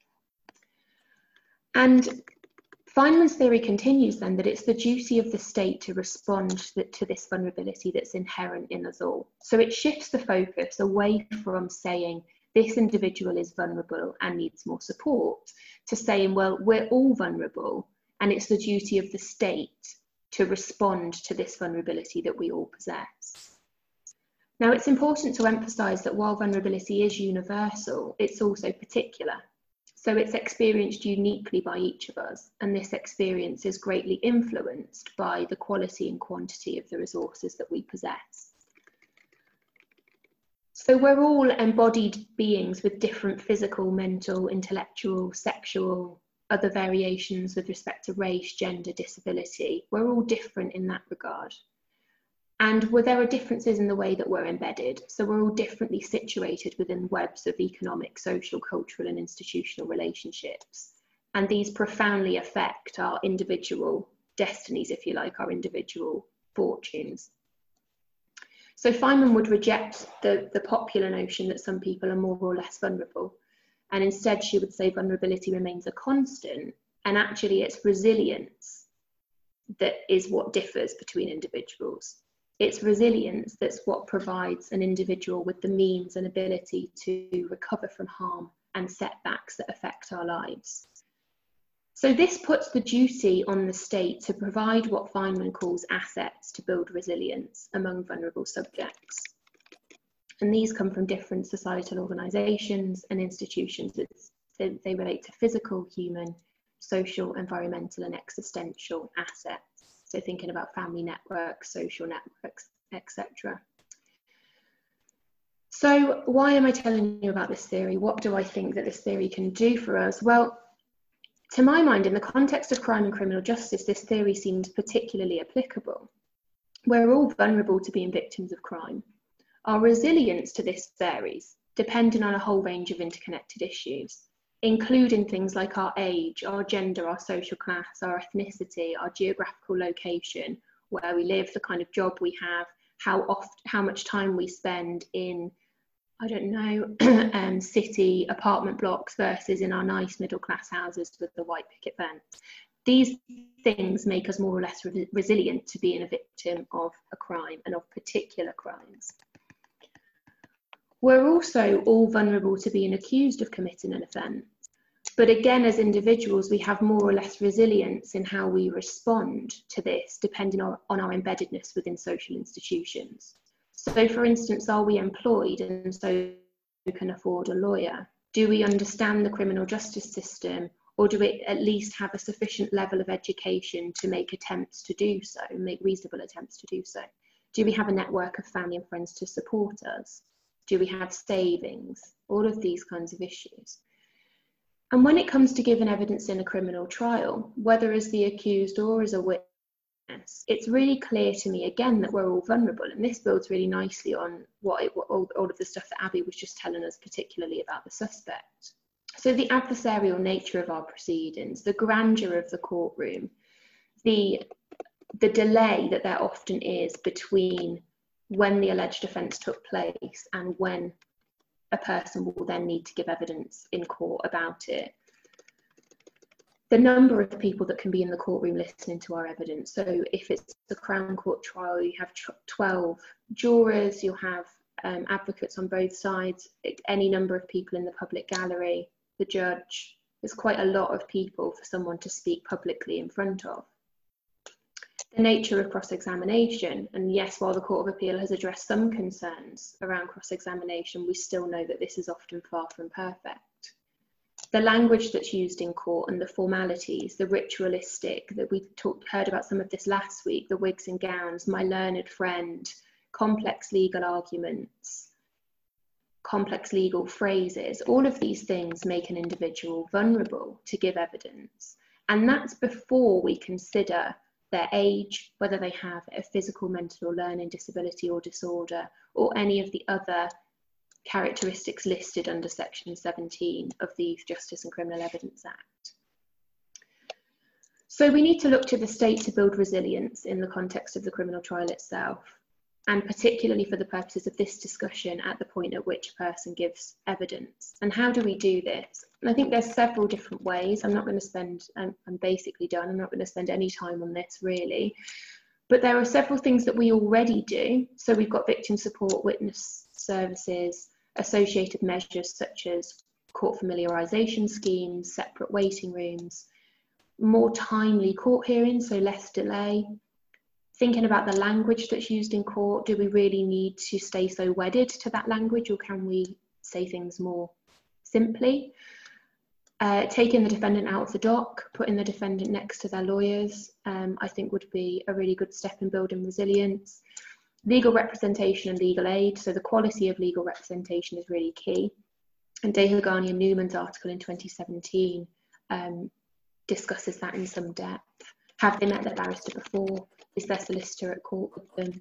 And Feynman's theory continues then that it's the duty of the state to respond to this vulnerability that's inherent in us all. So it shifts the focus away from saying this individual is vulnerable and needs more support, to saying, well, we're all vulnerable, and it's the duty of the state to respond to this vulnerability that we all possess. Now, it's important to emphasize that while vulnerability is universal, it's also particular. So it's experienced uniquely by each of us, and this experience is greatly influenced by the quality and quantity of the resources that we possess. So we're all embodied beings with different physical, mental, intellectual, sexual, other variations with respect to race, gender, disability. We're all different in that regard. And where there are differences in the way that we're embedded. So we're all differently situated within webs of economic, social, cultural, and institutional relationships. And these profoundly affect our individual destinies, if you like, our individual fortunes. So Feynman would reject the, the popular notion that some people are more or less vulnerable. And instead, she would say vulnerability remains a constant. And actually, it's resilience that is what differs between individuals. It's resilience that's what provides an individual with the means and ability to recover from harm and setbacks that affect our lives. So this puts the duty on the state to provide what Feynman calls assets to build resilience among vulnerable subjects. And these come from different societal organisations and institutions. It's, they, they relate to physical, human, social, environmental and existential assets. So thinking about family networks, social networks, et cetera. So why am I telling you about this theory? What do I think that this theory can do for us? Well, to my mind, in the context of crime and criminal justice, this theory seems particularly applicable. We're all vulnerable to being victims of crime. Our resilience to this varies, depending on a whole range of interconnected issues, including things like our age, our gender, our social class, our ethnicity, our geographical location, where we live, the kind of job we have, how oft, how much time we spend in, I don't know, um, city apartment blocks versus in our nice middle class houses with the white picket fence. These things make us more or less re resilient to being a victim of a crime and of particular crimes. We're also all vulnerable to being accused of committing an offence. But again, as individuals, we have more or less resilience in how we respond to this, depending on, on our embeddedness within social institutions. So for instance, are we employed and so can afford a lawyer? Do we understand the criminal justice system, or do we at least have a sufficient level of education to make attempts to do so, make reasonable attempts to do so? Do we have a network of family and friends to support us? Do we have savings? All of these kinds of issues. And when it comes to giving evidence in a criminal trial, whether as the accused or as a witness, it's really clear to me again that we're all vulnerable, and this builds really nicely on what, it, what all, all of the stuff that Abby was just telling us, particularly about the suspect. So the adversarial nature of our proceedings, the grandeur of the courtroom, the, the delay that there often is between when the alleged offence took place and when a person will then need to give evidence in court about it. The number of people that can be in the courtroom listening to our evidence. So if it's the Crown Court trial, you have twelve jurors, you'll have um, advocates on both sides, any number of people in the public gallery, the judge. There's quite a lot of people for someone to speak publicly in front of. The nature of cross-examination, and yes, while the Court of Appeal has addressed some concerns around cross-examination, we still know that this is often far from perfect. The language that's used in court and the formalities, the ritualistic, that we talked, heard about some of this last week, the wigs and gowns, my learned friend, complex legal arguments, complex legal phrases, all of these things make an individual vulnerable to give evidence. And that's before we consider their age, whether they have a physical, mental or learning disability or disorder, or any of the other characteristics listed under section seventeen of the Youth Justice and Criminal Evidence Act. So we need to look to the state to build resilience in the context of the criminal trial itself, and particularly for the purposes of this discussion at the point at which a person gives evidence. And how do we do this? And I think there's several different ways. I'm not going to spend, I'm, I'm basically done, I'm not going to spend any time on this really, but there are several things that we already do. So we've got victim support, witness services, associated measures such as court familiarisation schemes, separate waiting rooms, more timely court hearings, so less delay. Thinking about the language that's used in court, do we really need to stay so wedded to that language, or can we say things more simply? Uh, taking the defendant out of the dock, putting the defendant next to their lawyers, um, I think would be a really good step in building resilience. legal representation and legal aid. So the quality of legal representation is really key. And Dehagani and Newman's article in twenty seventeen um, discusses that in some depth. Have they met their barrister before? Is their solicitor at court with them?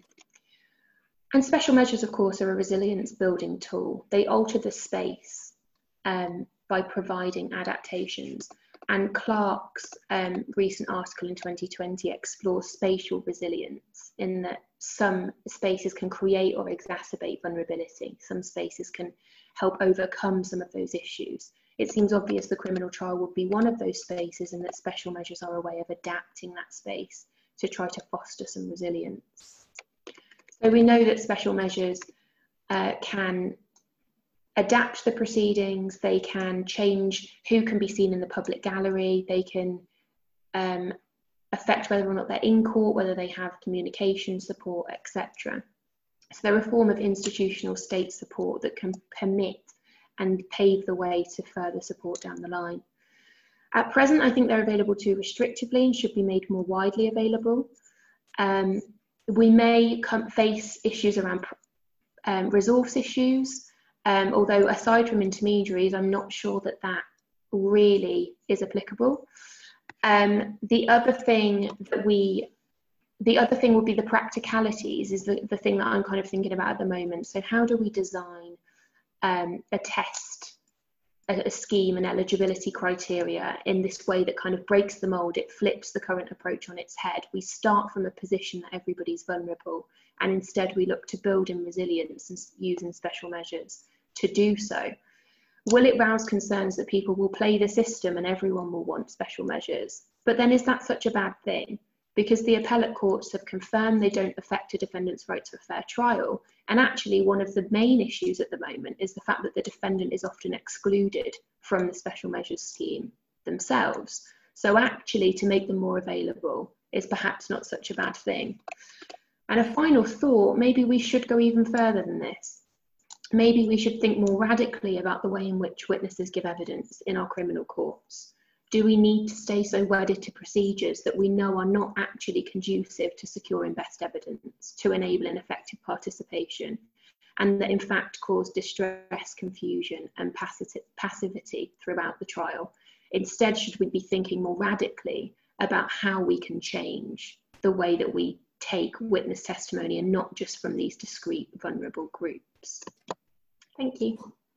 And special measures, of course, are a resilience building tool. They alter the space um, by providing adaptations. And Clark's um, recent article in twenty twenty explores spatial resilience, in that some spaces can create or exacerbate vulnerability. Some spaces can help overcome some of those issues. It seems obvious the criminal trial would be one of those spaces, and that special measures are a way of adapting that space to try to foster some resilience. So we know that special measures uh, can adapt the proceedings, they can change who can be seen in the public gallery, they can um, affect whether or not they're in court, whether they have communication support, et cetera. So they're a form of institutional state support that can permit and pave the way to further support down the line. At present, I think they're available too restrictively and should be made more widely available. Um, we may come, face issues around um, resource issues, um, although aside from intermediaries, I'm not sure that that really is applicable. Um, the other thing that we The other thing would be the practicalities, is the, the thing that I'm kind of thinking about at the moment. So how do we design um, a test, a, a scheme and eligibility criteria in this way that kind of breaks the mold, it flips the current approach on its head. We start from a position that everybody's vulnerable, and instead we look to build in resilience and using special measures to do so. Will it rouse concerns that people will play the system and everyone will want special measures? But then is that such a bad thing? Because the appellate courts have confirmed they don't affect a defendant's right to a fair trial. And actually, one of the main issues at the moment is the fact that the defendant is often excluded from the special measures scheme themselves. So actually, to make them more available is perhaps not such a bad thing. And a final thought, maybe we should go even further than this. Maybe we should think more radically about the way in which witnesses give evidence in our criminal courts. Do we need to stay so wedded to procedures that we know are not actually conducive to securing best evidence, to enabling effective participation, and that in fact cause distress, confusion and passivity throughout the trial? Instead, should we be thinking more radically about how we can change the way that we take witness testimony, and not just from these discrete vulnerable groups? Thank you.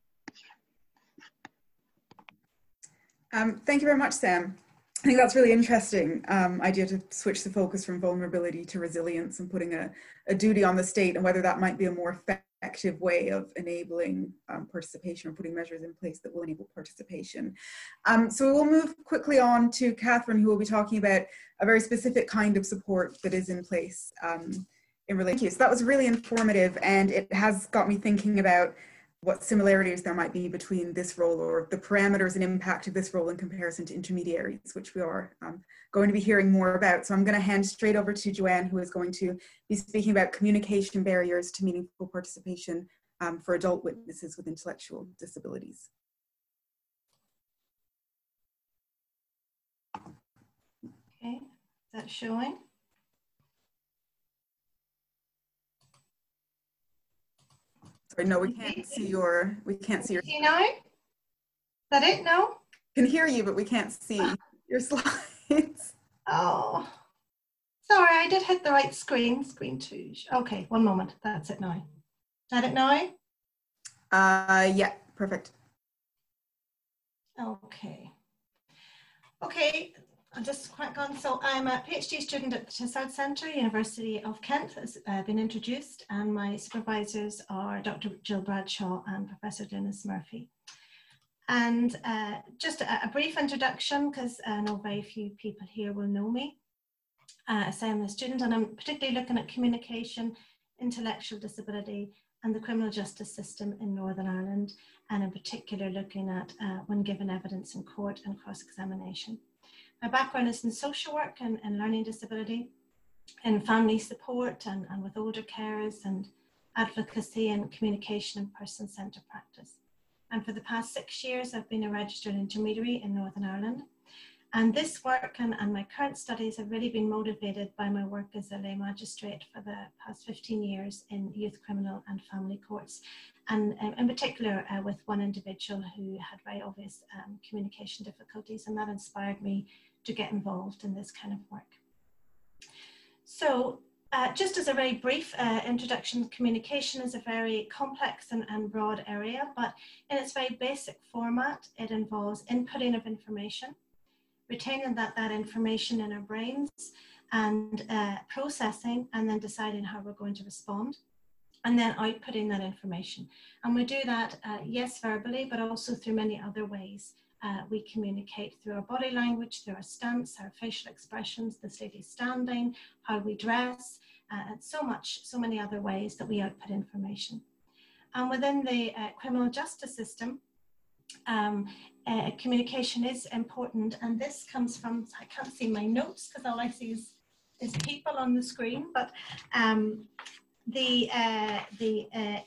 Um, thank you very much, Sam. I think that's really interesting um, idea to switch the focus from vulnerability to resilience and putting a, a duty on the state, and whether that might be a more effective way of enabling um, participation, or putting measures in place that will enable participation. Um, so we'll move quickly on to Catherine, who will be talking about a very specific kind of support that is in place um, in relation to you. So that was really informative, and it has got me thinking about what similarities there might be between this role, or the parameters and impact of this role in comparison to intermediaries, which we are um, going to be hearing more about. So I'm going to hand straight over to Joanne, who is going to be speaking about communication barriers to meaningful participation um, for adult witnesses with intellectual disabilities. Okay, is that showing? Sorry, no, we can't see your, we can't see your. See now? Is that it now? Can hear you, but we can't see your slides. Oh, sorry, I did hit the right screen, screen two. Okay, one moment, that's it now. Is that it now? Uh, yeah, perfect. Okay. Okay, I'll just crack on. So I'm a PhD student at the Tissot Centre, University of Kent, has uh, been introduced, and my supervisors are Doctor Jill Bradshaw and Professor Dennis Murphy. And uh, just a, a brief introduction, because I know very few people here will know me. Uh, I say I'm a student, and I'm particularly looking at communication, intellectual disability, and the criminal justice system in Northern Ireland, and in particular looking at uh, when given evidence in court and cross-examination. My background is in social work and, and learning disability, in family support and, and with older carers, and advocacy and communication and person-centred practice. And for the past six years, I've been a registered intermediary in Northern Ireland. And this work and, and my current studies have really been motivated by my work as a lay magistrate for the past fifteen years in youth criminal and family courts, and um, in particular uh, with one individual who had very obvious um, communication difficulties, and that inspired me to get involved in this kind of work. So uh, just as a very brief uh, introduction, communication is a very complex and, and broad area, but in its very basic format, it involves inputting of information, retaining that, that information in our brains, and uh, processing, and then deciding how we're going to respond, and then outputting that information. And we do that, uh, yes, verbally, but also through many other ways. Uh, we communicate through our body language, through our stance, our facial expressions, the steady standing, how we dress, uh, and so much, so many other ways that we output information. And within the uh, criminal justice system, um, uh, communication is important. And this comes from, I can't see my notes because all I see is, is people on the screen, but um, the, uh, the uh,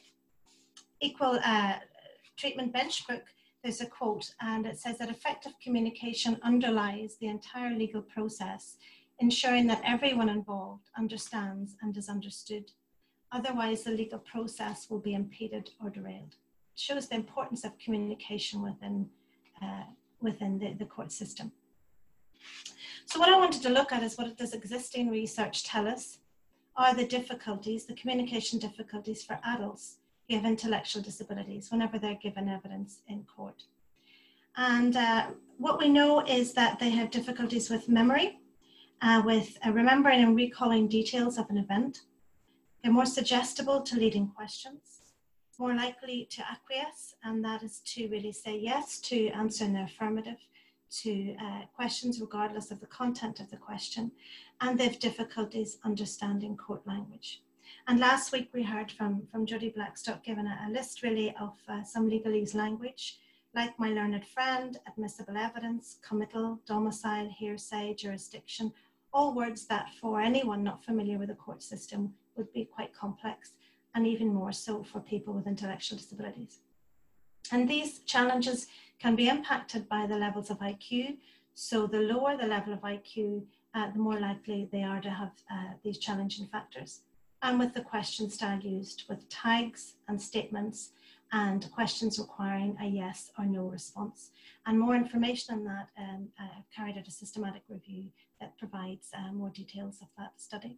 Equal uh, Treatment Bench Book, there's a quote, and it says that effective communication underlies the entire legal process, ensuring that everyone involved understands and is understood. Otherwise, the legal process will be impeded or derailed. It shows the importance of communication within, uh, within the, the court system. So what I wanted to look at is, what does existing research tell us are the difficulties, the communication difficulties for adults who have intellectual disabilities whenever they're given evidence in court. And uh, what we know is that they have difficulties with memory, uh, with uh, remembering and recalling details of an event. They're more suggestible to leading questions, more likely to acquiesce, and that is to really say yes to answer in the affirmative to uh, questions regardless of the content of the question, and they have difficulties understanding court language. And last week we heard from, from Jodie Blackstock giving a, a list really of uh, some legalese language, like my learned friend, admissible evidence, committal, domicile, hearsay, jurisdiction, all words that for anyone not familiar with the court system would be quite complex, and even more so for people with intellectual disabilities. And these challenges can be impacted by the levels of I Q. So the lower the level of I Q, uh, the more likely they are to have uh, these challenging factors. And with the question style used with tags and statements and questions requiring a yes or no response. And more information on that, um, I've carried out a systematic review that provides uh, more details of that study.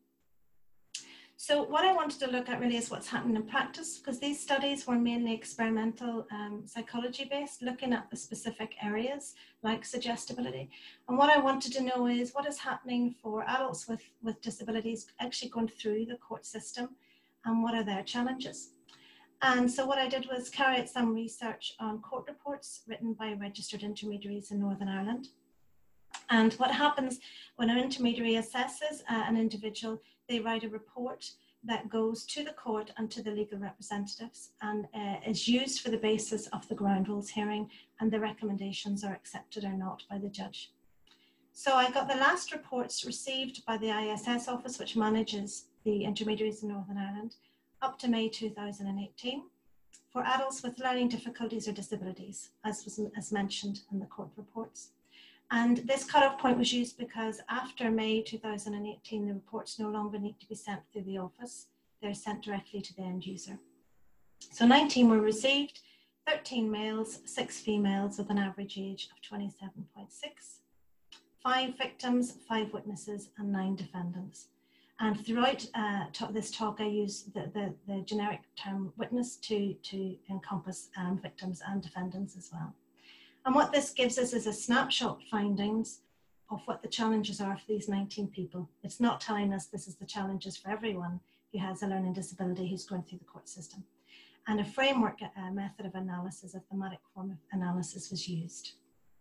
So what I wanted to look at really is what's happening in practice, because these studies were mainly experimental um, psychology based, looking at the specific areas like suggestibility. And what I wanted to know is what is happening for adults with, with disabilities actually going through the court system, and what are their challenges. And so what I did was carry out some research on court reports written by registered intermediaries in Northern Ireland. And what happens when an intermediary assesses uh, an individual, they write a report that goes to the court and to the legal representatives, and uh, is used for the basis of the ground rules hearing, and the recommendations are accepted or not by the judge. So I got the last reports received by the I S S office, which manages the intermediaries in Northern Ireland, up to May two thousand eighteen, for adults with learning difficulties or disabilities, as was as mentioned in the court reports. And this cutoff point was used because after May two thousand eighteen, the reports no longer need to be sent through the office. They're sent directly to the end user. So nineteen were received, thirteen males, six females with an average age of twenty-seven point six, five victims, five witnesses, and nine defendants. And throughout uh, this talk, I use the, the, the generic term witness to, to encompass um, victims and defendants as well. And what this gives us is a snapshot findings of what the challenges are for these nineteen people. It's not telling us this is the challenges for everyone who has a learning disability who's going through the court system. And a framework a method of analysis, a thematic form of analysis was used.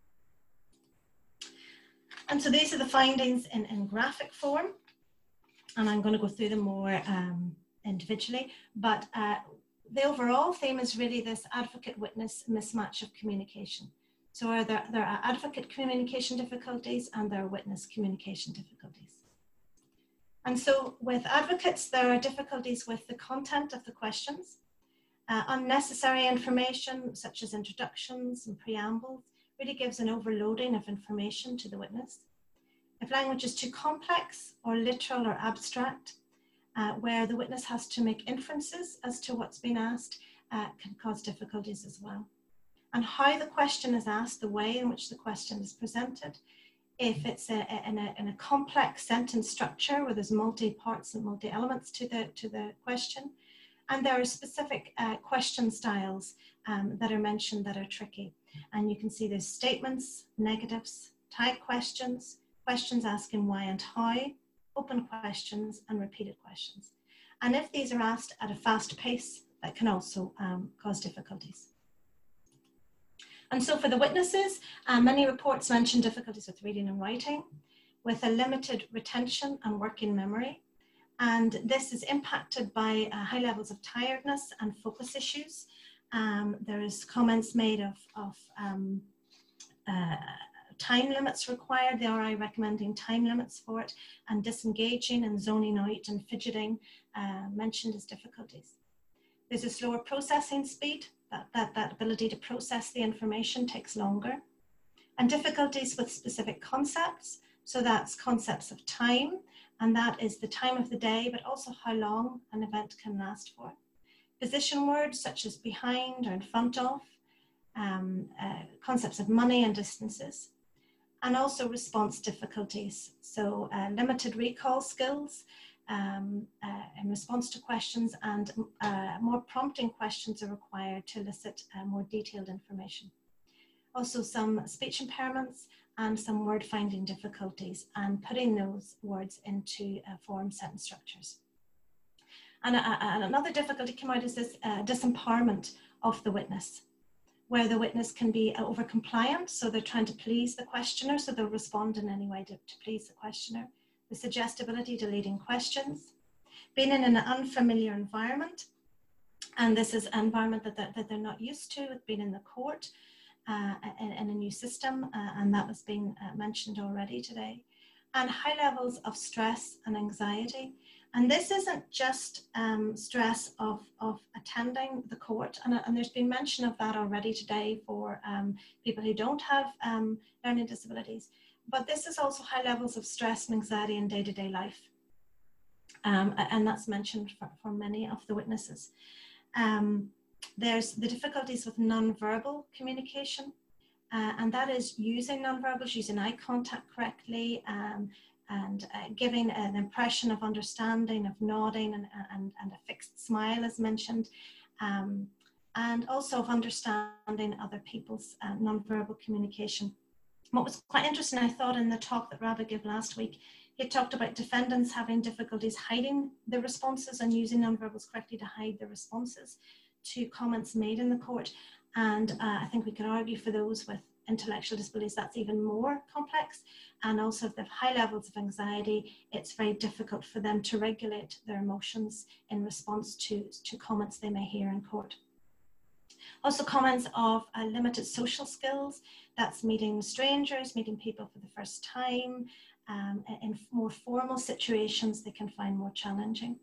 And so these are the findings in, in graphic form. And I'm going to go through them more um, individually. But uh, the overall theme is really this advocate-witness mismatch of communication. So are there, there are advocate communication difficulties and there are witness communication difficulties. And so with advocates, there are difficulties with the content of the questions, uh, unnecessary information such as introductions and preambles, really gives an overloading of information to the witness. If language is too complex or literal or abstract, uh, where the witness has to make inferences as to what's been asked, uh, can cause difficulties as well. And how the question is asked, the way in which the question is presented, if it's a, a, in, a, in a complex sentence structure where there's multi-parts and multi-elements to the, to the question, and there are specific uh, question styles um, that are mentioned that are tricky. And you can see there's statements, negatives, tag questions, questions asking why and how, open questions, and repeated questions. And if these are asked at a fast pace, that can also um, cause difficulties. And so for the witnesses, uh, many reports mention difficulties with reading and writing, with a limited retention and working memory. And this is impacted by uh, high levels of tiredness and focus issues. Um, there is comments made of, of um, uh, time limits required, the R I recommending time limits for it, and disengaging and zoning out and fidgeting uh, mentioned as difficulties. There's a slower processing speed. That, that, that ability to process the information takes longer, and difficulties with specific concepts. So that's concepts of time, and that is the time of the day, but also how long an event can last for. Position words such as behind or in front of, um, uh, concepts of money and distances, and also response difficulties. So uh, limited recall skills, Um, uh, in response to questions, and uh, more prompting questions are required to elicit uh, more detailed information. Also some speech impairments and some word finding difficulties and putting those words into uh, form sentence structures. And, uh, and another difficulty came out is this uh, disempowerment of the witness, where the witness can be uh, over compliant, so they're trying to please the questioner, so they'll respond in any way to, to please the questioner. The suggestibility to leading questions, being in an unfamiliar environment, and this is an environment that, that, that they're not used to, with being in the court uh, in, in a new system, uh, and that was being uh, mentioned already today, and high levels of stress and anxiety. And this isn't just um, stress of, of attending the court, and, and there's been mention of that already today for um, people who don't have um, learning disabilities. But this is also high levels of stress and anxiety in day-to-day life. Um, and that's mentioned for, for many of the witnesses. Um, there's the difficulties with non-verbal communication, uh, and that is using non-verbals, using eye contact correctly, um, and uh, giving an impression of understanding, of nodding, and, and, and a fixed smile as mentioned, um, and also of understanding other people's uh, non-verbal communication. What was quite interesting, I thought, in the talk that Rabbi gave last week, he talked about defendants having difficulties hiding the responses and using nonverbals correctly to hide the responses to comments made in the court. And uh, I think we could argue for those with intellectual disabilities, that's even more complex. And also if they have high levels of anxiety, it's very difficult for them to regulate their emotions in response to, to comments they may hear in court. Also comments of uh, limited social skills, that's meeting strangers, meeting people for the first time. Um, in more formal situations, they can find more challenging.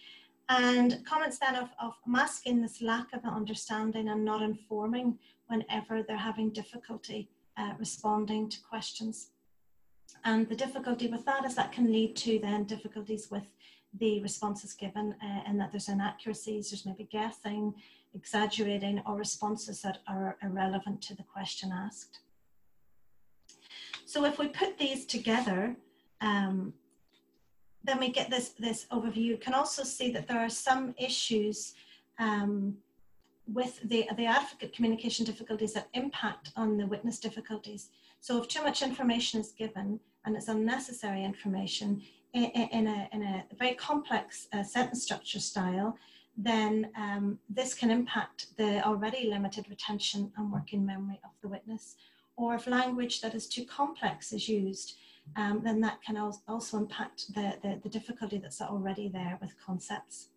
And comments then of, of masking this lack of understanding and not informing whenever they're having difficulty uh, responding to questions. And the difficulty with that is that can lead to then difficulties with the responses given, uh, and that there's inaccuracies, there's maybe guessing, exaggerating, or responses that are irrelevant to the question asked. So if we put these together, um, then we get this, this overview. You can also see that there are some issues um, with the, the advocate communication difficulties that impact on the witness difficulties. So if too much information is given and it's unnecessary information in, in, a, in a very complex uh, sentence structure style, then um, this can impact the already limited retention and working memory of the witness. Or if language that is too complex is used, um, then that can also impact the, the, the difficulty that's already there with concepts.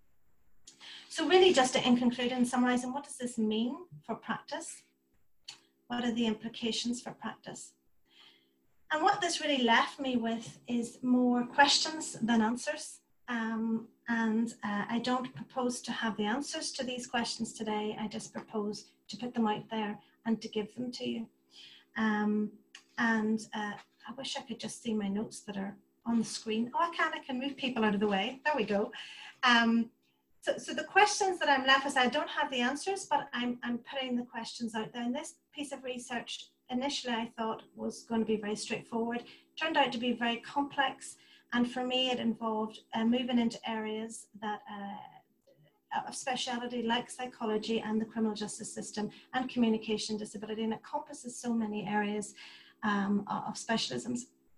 So really just to, in concluding, summarising, what does this mean for practice? What are the implications for practice? And what this really left me with is more questions than answers. Um, and uh, I don't propose to have the answers to these questions today. I just propose to put them out there and to give them to you. Um, and uh, I wish I could just see my notes that are on the screen. Oh, I can, I can move people out of the way. There we go. Um, so, so the questions that I'm left with, I don't have the answers, but I'm, I'm putting the questions out there. And this piece of research, initially I thought was going to be very straightforward, turned out to be very complex. And for me, it involved uh, moving into areas that uh, of speciality like psychology and the criminal justice system and communication disability, and it encompasses so many areas um, of specialisms.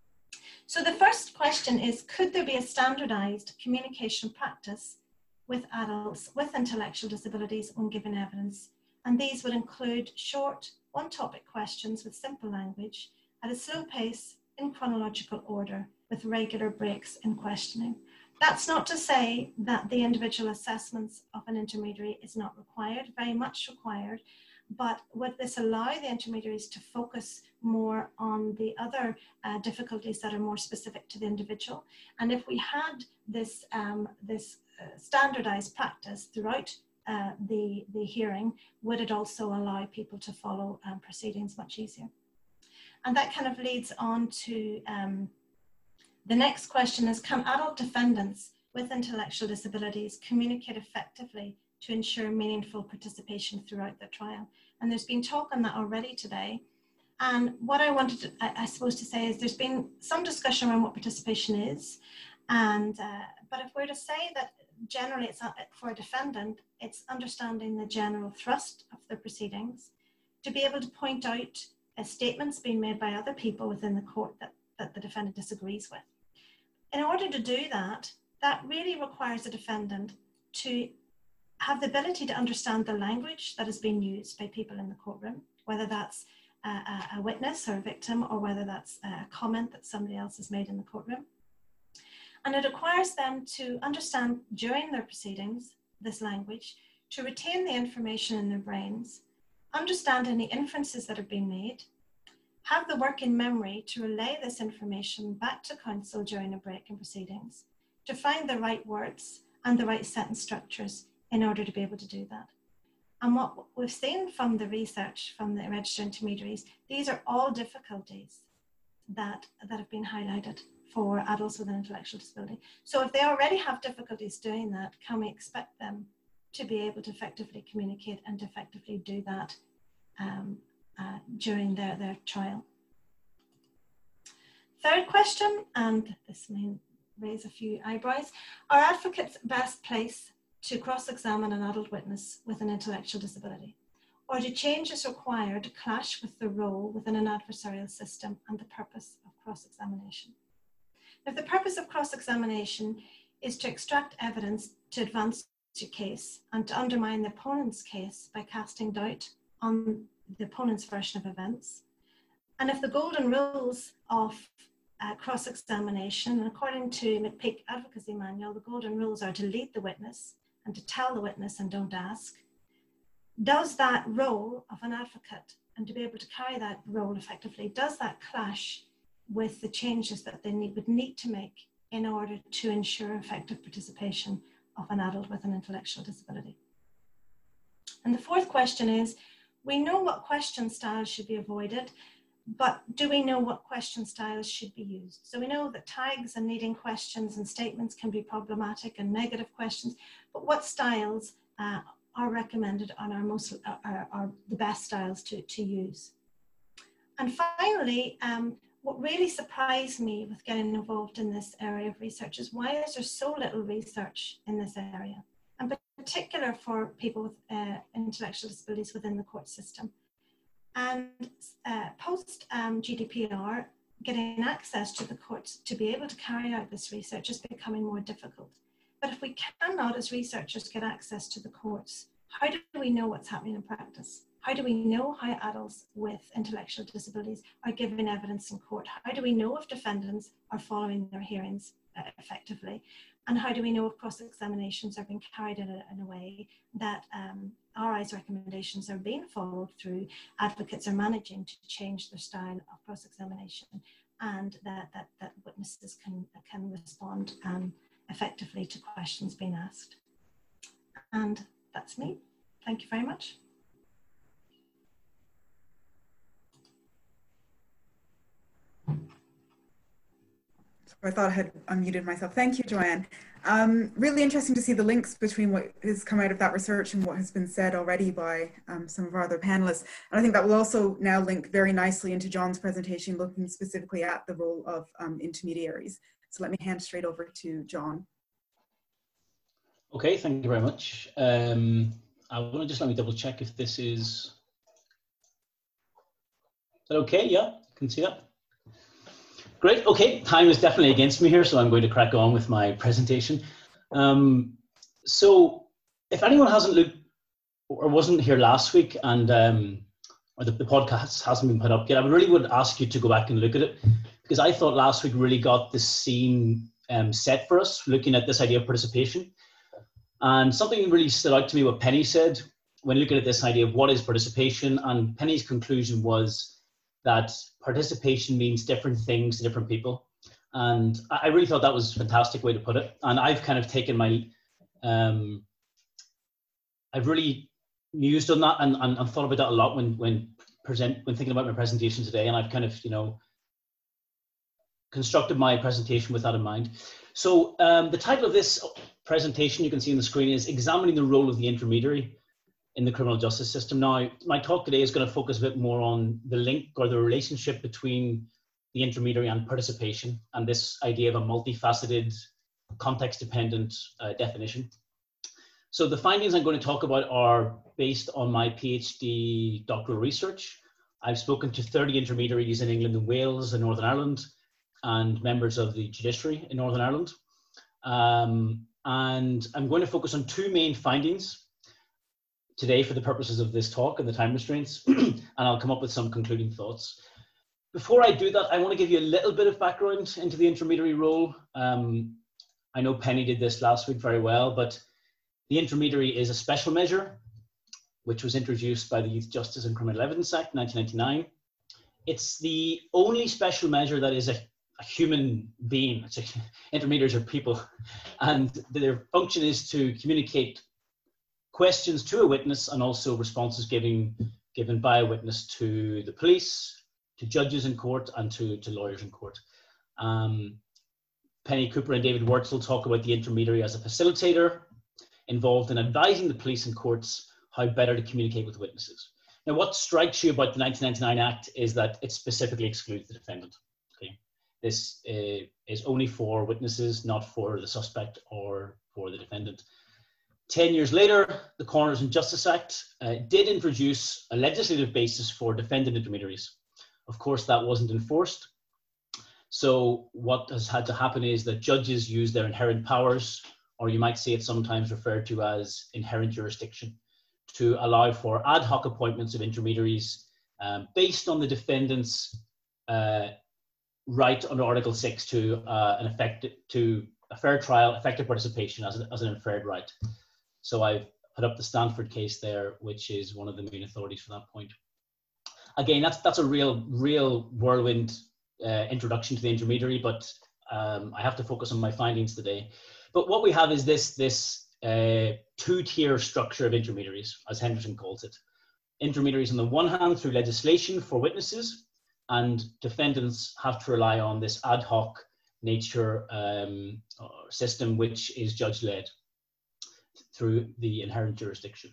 So the first question is, could there be a standardized communication practice with adults with intellectual disabilities on giving evidence? And these would include short, one-topic questions with simple language at a slow pace in chronological order with regular breaks in questioning. That's not to say that the individual assessments of an intermediary is not required, very much required, but would this allow the intermediaries to focus more on the other uh, difficulties that are more specific to the individual? And if we had this, um, this uh, standardized practice throughout uh, the, the hearing, would it also allow people to follow um, proceedings much easier? And that kind of leads on to um, the next question is, can adult defendants with intellectual disabilities communicate effectively to ensure meaningful participation throughout the trial? And there's been talk on that already today. And what I wanted to, I, I suppose to say is there's been some discussion around what participation is. And, uh, but if we're to say that generally it's not, for a defendant, it's understanding the general thrust of the proceedings, to be able to point out uh, statements being made by other people within the court that, that the defendant disagrees with. In order to do that, that really requires a defendant to have the ability to understand the language that is being used by people in the courtroom, whether that's a, a, a witness or a victim, or whether that's a comment that somebody else has made in the courtroom. And it requires them to understand during their proceedings this language, to retain the information in their brains, understand any inferences that are being made, have the working memory to relay this information back to counsel during a break in proceedings, to find the right words and the right sentence structures in order to be able to do that. And what we've seen from the research from the registered intermediaries, these are all difficulties that, that have been highlighted for adults with an intellectual disability. So if they already have difficulties doing that, can we expect them to be able to effectively communicate and to effectively do that um, uh, during their, their trial? Third question, and this may raise a few eyebrows, are advocates best placed to cross-examine an adult witness with an intellectual disability? Or do changes required to clash with the role within an adversarial system and the purpose of cross-examination? If the purpose of cross-examination is to extract evidence to advance your case and to undermine the opponent's case by casting doubt on the opponent's version of events, and if the golden rules of uh, cross-examination, and according to McPeak Advocacy Manual, the golden rules are to lead the witness and to tell the witness and don't ask, does that role of an advocate, and to be able to carry that role effectively, does that clash with the changes that they need, would need to make in order to ensure effective participation of an adult with an intellectual disability? And the fourth question is, we know what question styles should be avoided, but do we know what question styles should be used? So we know that tags and leading questions and statements can be problematic, and negative questions, but what styles uh, are recommended and are, most, are, are the best styles to, to use? And finally, um, what really surprised me with getting involved in this area of research is, why is there so little research in this area? And in particular for people with uh, intellectual disabilities within the court system. And uh, post um, G D P R, getting access to the courts to be able to carry out this research is becoming more difficult. But if we cannot, as researchers, get access to the courts, how do we know what's happening in practice? How do we know how adults with intellectual disabilities are giving evidence in court? How do we know if defendants are following their hearings uh, effectively? And how do we know if cross-examinations are being carried in a, in a way that um, R I's recommendations are being followed through, advocates are managing to change their style of cross-examination, and that, that, that witnesses can, can respond um, effectively to questions being asked? And that's me. Thank you very much. I thought I had unmuted myself. Thank you, Joanne. Um, really interesting to see the links between what has come out of that research and what has been said already by um, some of our other panelists. And I think that will also now link very nicely into John's presentation, looking specifically at the role of um, intermediaries. So let me hand straight over to John. Okay, thank you very much. Um, I want to just let me double check if this is, is that okay? Yeah, can see that. Great, okay, time is definitely against me here, so I'm going to crack on with my presentation. Um, so if anyone hasn't looked or wasn't here last week and um, or the, the podcast hasn't been put up yet, I really would ask you to go back and look at it, because I thought last week really got the scene um, set for us, looking at this idea of participation. And something really stood out to me what Penny said when looking at this idea of what is participation, and Penny's conclusion was that participation means different things to different people. And I really thought that was a fantastic way to put it. And I've kind of taken my, um, I've really mused on that and, and, and thought about that a lot when, when, present, when thinking about my presentation today. And I've kind of, you know, constructed my presentation with that in mind. So um, the title of this presentation you can see on the screen is Examining the Role of the Intermediary in the Criminal Justice System. Now, my talk today is going to focus a bit more on the link or the relationship between the intermediary and participation, and this idea of a multifaceted, context-dependent uh, definition. So the findings I'm going to talk about are based on my PhD doctoral research. I've spoken to thirty intermediaries in England and Wales and Northern Ireland, and members of the judiciary in Northern Ireland. Um, and I'm going to focus on two main findings today for the purposes of this talk and the time restraints, and I'll come up with some concluding thoughts. Before I do that, I want to give you a little bit of background into the intermediary role. Um, I know Penny did this last week very well, but the intermediary is a special measure which was introduced by the Youth Justice and Criminal Evidence Act nineteen ninety-nine. It's the only special measure that is a, a human being. It's a, intermediaries are people, and their function is to communicate questions to a witness and also responses given, given by a witness to the police, to judges in court, and to, to lawyers in court. Um, Penny Cooper and David Wurtzel talk about the intermediary as a facilitator involved in advising the police and courts how better to communicate with witnesses. Now, what strikes you about the nineteen ninety-nine Act is that it specifically excludes the defendant. Okay, this uh, is only for witnesses, not for the suspect or for the defendant. Ten years later, the Corners and Justice Act uh, did introduce a legislative basis for defendant intermediaries. Of course, that wasn't enforced. So what has had to happen is that judges use their inherent powers, or you might see it sometimes referred to as inherent jurisdiction, to allow for ad hoc appointments of intermediaries um, based on the defendant's uh, right under Article six to uh, an effect to a fair trial, effective participation as, a, as an inferred right. So I've put up the Stanford case there, which is one of the main authorities for that point. Again, that's that's a real, real whirlwind uh, introduction to the intermediary, but um, I have to focus on my findings today. But what we have is this, this uh, two-tier structure of intermediaries, as Henderson calls it. Intermediaries on the one hand through legislation for witnesses, and defendants have to rely on this ad hoc nature um, system, which is judge-led through the inherent jurisdiction.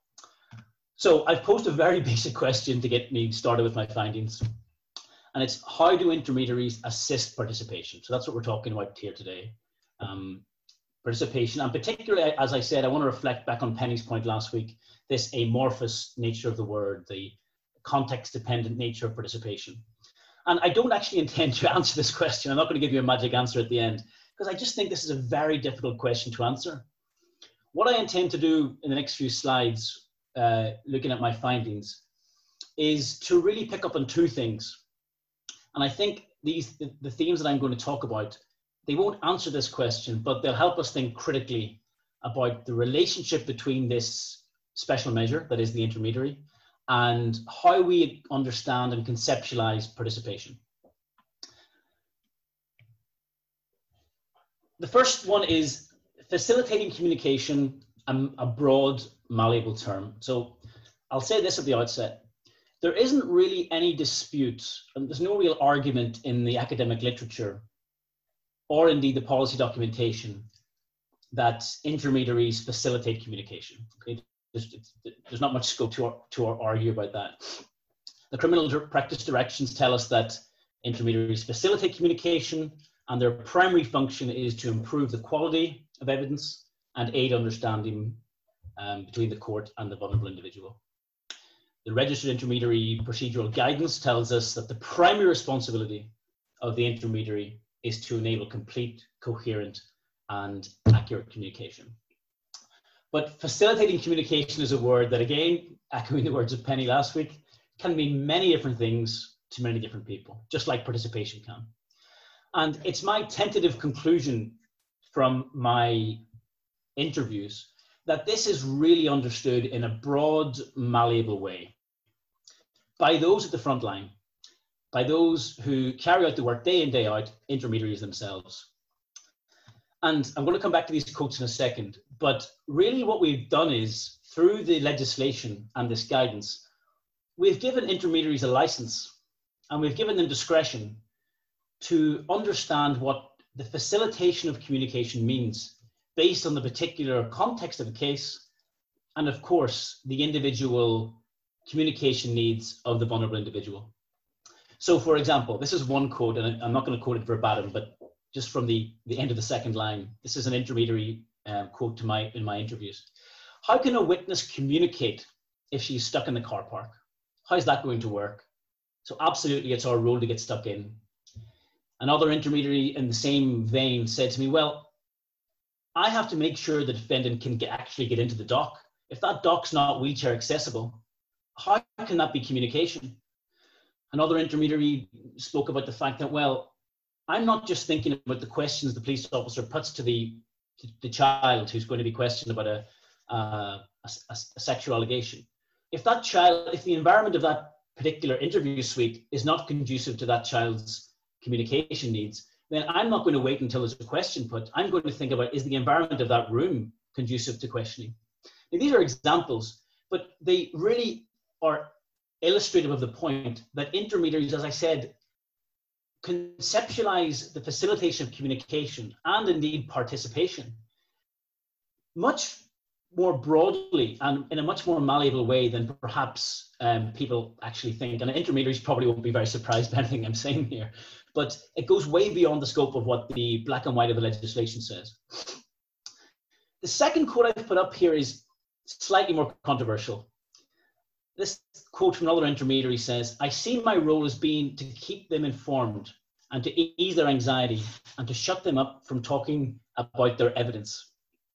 So I've posed a very basic question to get me started with my findings. And it's, how do intermediaries assist participation? So that's what we're talking about here today. Um, participation, and particularly, as I said, I want to reflect back on Penny's point last week, this amorphous nature of the word, the context-dependent nature of participation. And I don't actually intend to answer this question. I'm not going to give you a magic answer at the end, because I just think this is a very difficult question to answer. What I intend to do in the next few slides, uh, looking at my findings, is to really pick up on two things. And I think these the, the themes that I'm going to talk about, they won't answer this question, but they'll help us think critically about the relationship between this special measure, that is the intermediary, and how we understand and conceptualize participation. The first one is facilitating communication, um, a broad, malleable term. So I'll say this at the outset. There isn't really any dispute, and there's no real argument in the academic literature or indeed the policy documentation that intermediaries facilitate communication. Okay, there's, there's not much scope to, to argue about that. The criminal practice directions tell us that intermediaries facilitate communication, and their primary function is to improve the quality of evidence and aid understanding um, between the court and the vulnerable individual. The registered intermediary procedural guidance tells us that the primary responsibility of the intermediary is to enable complete, coherent, and accurate communication. But facilitating communication is a word that, again, echoing the words of Penny last week, can mean many different things to many different people, just like participation can. And it's my tentative conclusion from my interviews that this is really understood in a broad, malleable way by those at the front line, by those who carry out the work day in, day out, intermediaries themselves. And I'm going to come back to these quotes in a second, but really what we've done is, through the legislation and this guidance, we've given intermediaries a license and we've given them discretion to understand what the facilitation of communication means based on the particular context of the case and, of course, the individual communication needs of the vulnerable individual. So, for example, this is one quote, and I'm not going to quote it verbatim, but just from the, the end of the second line, this is an intermediary um, quote to my, in my interviews. How can a witness communicate if she's stuck in the car park? How's that going to work? So absolutely, it's our role to get stuck in. Another intermediary in the same vein said to me, well, I have to make sure the defendant can get, actually get into the dock. If that dock's not wheelchair accessible, how can that be communication? Another intermediary spoke about the fact that, well, I'm not just thinking about the questions the police officer puts to the, to the child who's going to be questioned about a, uh, a, a, a sexual allegation. If that child, if the environment of that particular interview suite is not conducive to that child's communication needs, then I'm not going to wait until there's a question put. I'm going to think about, is the environment of that room conducive to questioning? Now, these are examples, but they really are illustrative of the point that intermediaries, as I said, conceptualize the facilitation of communication and indeed participation much more broadly and in a much more malleable way than perhaps um, people actually think. And intermediaries probably won't be very surprised by anything I'm saying here, but it goes way beyond the scope of what the black and white of the legislation says. The second quote I've put up here is slightly more controversial. This quote from another intermediary says, I see my role as being to keep them informed and to ease their anxiety and to shut them up from talking about their evidence.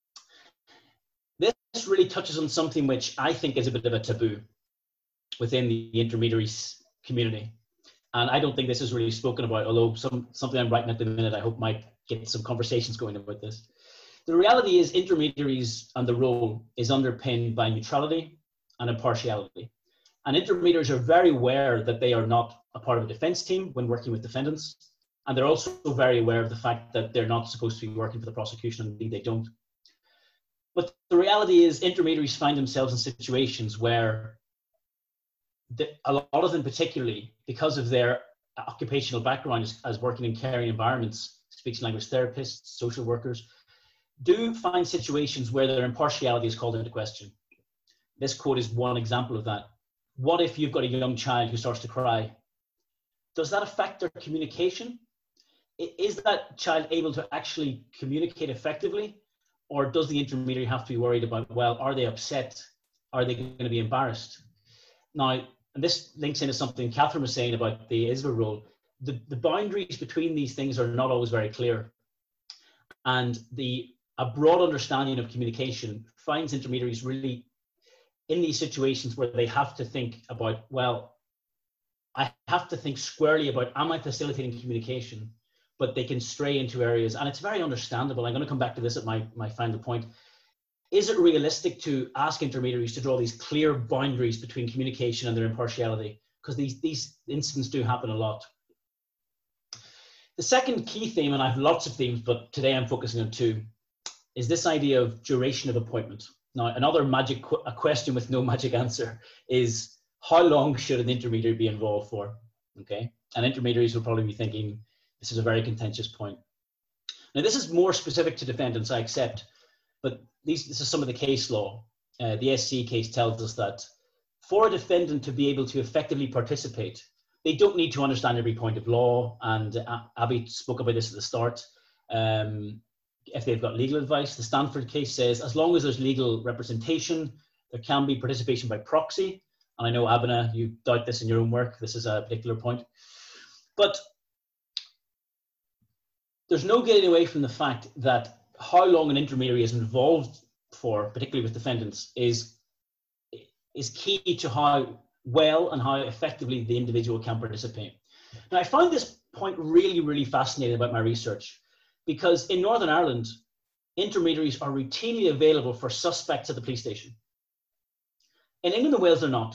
This really touches on something which I think is a bit of a taboo within the intermediaries community. And I don't think this is really spoken about, although some, something I'm writing at the minute I hope might get some conversations going about this. The reality is intermediaries and the role is underpinned by neutrality and impartiality. And intermediaries are very aware that they are not a part of a defense team when working with defendants. And they're also very aware of the fact that they're not supposed to be working for the prosecution, and indeed they don't. But the reality is intermediaries find themselves in situations where the, a lot of them, particularly because of their occupational background as, as working in caring environments, speech and language therapists, social workers, do find situations where their impartiality is called into question. This quote is one example of that. What if you've got a young child who starts to cry? Does that affect their communication? Is that child able to actually communicate effectively? Or does the intermediary have to be worried about, well, are they upset? Are they going to be embarrassed? Now, and this links into something Catherine was saying about the I S V A role. The, the boundaries between these things are not always very clear. And the a broad understanding of communication finds intermediaries really in these situations where they have to think about, well, I have to think squarely about, am I facilitating communication? But they can stray into areas, and it's very understandable. I'm going to come back to this at my, my final point. Is it realistic to ask intermediaries to draw these clear boundaries between communication and their impartiality? Because these, these incidents do happen a lot. The second key theme, and I have lots of themes, but today I'm focusing on two, is this idea of duration of appointment. Now, another magic qu a question with no magic answer is, how long should an intermediary be involved for? Okay, and intermediaries will probably be thinking, this is a very contentious point. Now, this is more specific to defendants, I accept, but these, this is some of the case law. Uh, the S C case tells us that for a defendant to be able to effectively participate, they don't need to understand every point of law. And uh, Abby spoke about this at the start. Um, if they've got legal advice, the Stanford case says, as long as there's legal representation, there can be participation by proxy. And I know, Abena, you doubt this in your own work. This is a particular point. But there's no getting away from the fact that how long an intermediary is involved for, particularly with defendants, is, is key to how well and how effectively the individual can participate. Now, I find this point really, really fascinating about my research, because in Northern Ireland, intermediaries are routinely available for suspects at the police station. In England and Wales, they're not.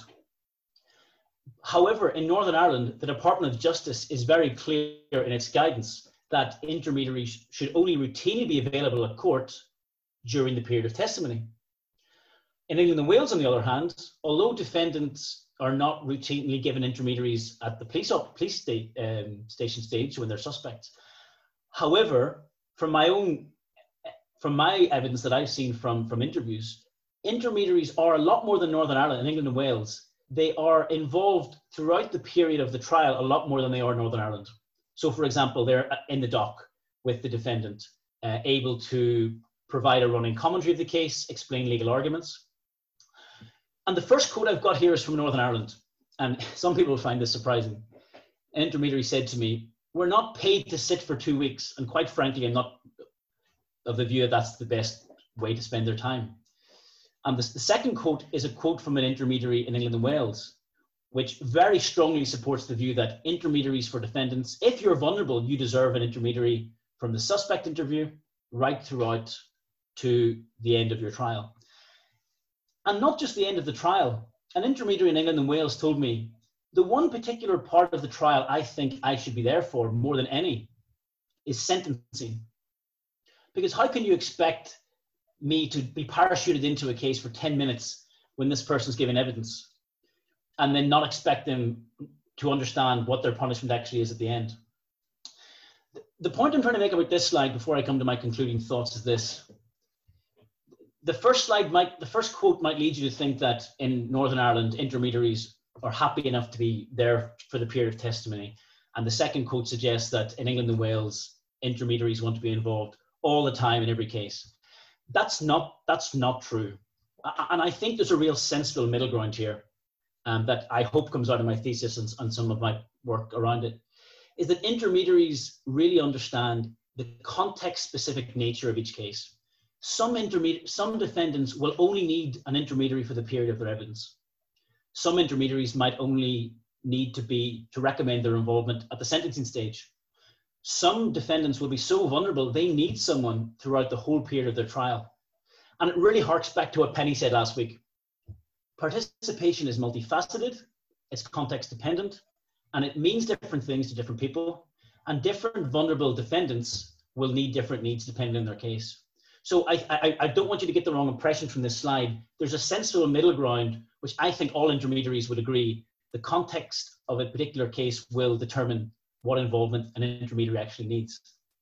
However, in Northern Ireland, the Department of Justice is very clear in its guidance that intermediaries should only routinely be available at court during the period of testimony. In England and Wales, on the other hand, although defendants are not routinely given intermediaries at the police, police sta um, station stage when they're suspects. However, from my own, from my evidence that I've seen from, from interviews, intermediaries are a lot more than Northern Ireland and England and Wales. They are involved throughout the period of the trial a lot more than they are in Northern Ireland. So, for example, they're in the dock with the defendant, uh, able to provide a running commentary of the case, explain legal arguments. And the first quote I've got here is from Northern Ireland. And some people find this surprising. An intermediary said to me, "We're not paid to sit for two weeks. And quite frankly, I'm not of the view that that's the best way to spend their time." And the, the second quote is a quote from an intermediary in England and Wales, which very strongly supports the view that intermediaries for defendants, if you're vulnerable, you deserve an intermediary from the suspect interview right throughout to the end of your trial. And not just the end of the trial. An intermediary in England and Wales told me, the one particular part of the trial I think I should be there for more than any is sentencing. Because how can you expect me to be parachuted into a case for ten minutes when this person's given evidence and then not expect them to understand what their punishment actually is at the end? The point I'm trying to make about this slide before I come to my concluding thoughts is this. The first slide might, the first quote might lead you to think that in Northern Ireland, intermediaries are happy enough to be there for the period of testimony. And the second quote suggests that in England and Wales, intermediaries want to be involved all the time in every case. That's not, that's not true. And I think there's a real sensible middle ground here um, that I hope comes out of my thesis and, and some of my work around it, is that intermediaries really understand the context-specific nature of each case. Some, intermediate, some defendants will only need an intermediary for the period of their evidence. Some intermediaries might only need to be to recommend their involvement at the sentencing stage. Some defendants will be so vulnerable, they need someone throughout the whole period of their trial. And it really harks back to what Penny said last week. Participation is multifaceted, it's context dependent, and it means different things to different people. And different vulnerable defendants will need different needs depending on their case. So I, I, I don't want you to get the wrong impression from this slide. There's a sensible middle ground, which I think all intermediaries would agree. The context of a particular case will determine what involvement an intermediary actually needs.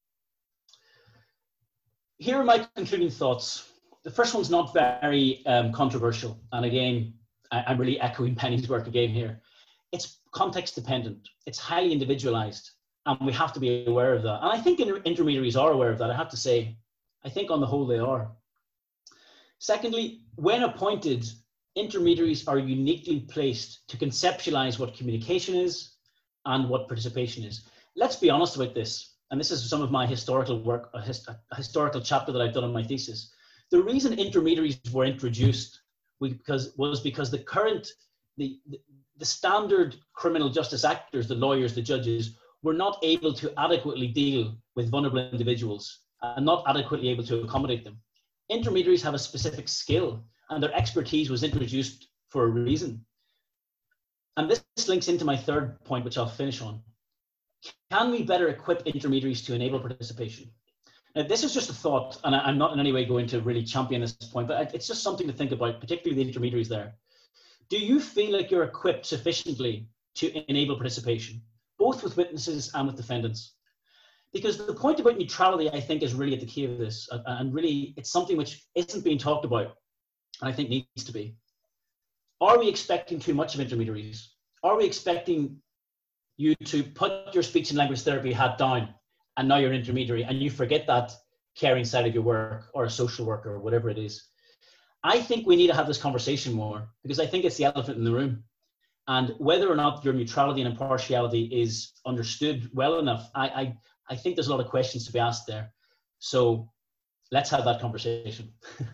Here are my concluding thoughts. The first one's not very um, controversial. And again, I, I'm really echoing Penny's work again here. It's context dependent. It's highly individualized. And we have to be aware of that. And I think inter intermediaries are aware of that, I have to say. I think on the whole they are. Secondly, when appointed, intermediaries are uniquely placed to conceptualize what communication is and what participation is. Let's be honest about this. And this is some of my historical work, a, his, a historical chapter that I've done on my thesis. The reason intermediaries were introduced because, was because the current, the, the, the standard criminal justice actors, the lawyers, the judges, were not able to adequately deal with vulnerable individuals and not adequately able to accommodate them. Intermediaries have a specific skill and their expertise was introduced for a reason. And this links into my third point, which I'll finish on. Can we better equip intermediaries to enable participation? Now, this is just a thought, and I'm not in any way going to really champion this point, but it's just something to think about, particularly the intermediaries there. Do you feel like you're equipped sufficiently to enable participation, both with witnesses and with defendants? because the point about neutrality, I think, is really at the key of this, and really it's something which isn't being talked about, and I think needs to be. Are we expecting too much of intermediaries? Are we expecting you to put your speech and language therapy hat down and now you're an intermediary and you forget that caring side of your work, or a social worker, or whatever it is? I think we need to have this conversation more, because I think it's the elephant in the room. And whether or not your neutrality and impartiality is understood well enough, I, I, I think there's a lot of questions to be asked there. So let's have that conversation.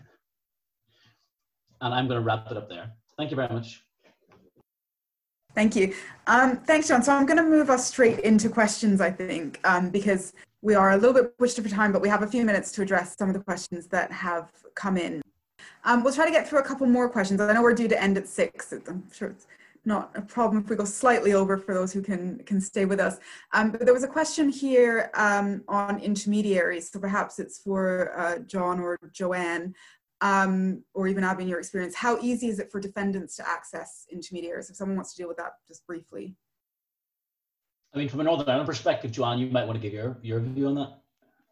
And I'm going to wrap it up there. Thank you very much. Thank you. Um, thanks, John. So I'm going to move us straight into questions, I think, um, because we are a little bit pushed for time, but we have a few minutes to address some of the questions that have come in. Um, we'll try to get through a couple more questions. I know we're due to end at six. I'm sure it's not a problem if we go slightly over for those who can can stay with us. Um, but there was a question here um, on intermediaries. So perhaps it's for uh, John or Joanne, um, or even Abby, in your experience. How easy is it for defendants to access intermediaries? If someone wants to deal with that just briefly. I mean, from a Northern Ireland perspective, Joanne, you might want to give your, your view on that.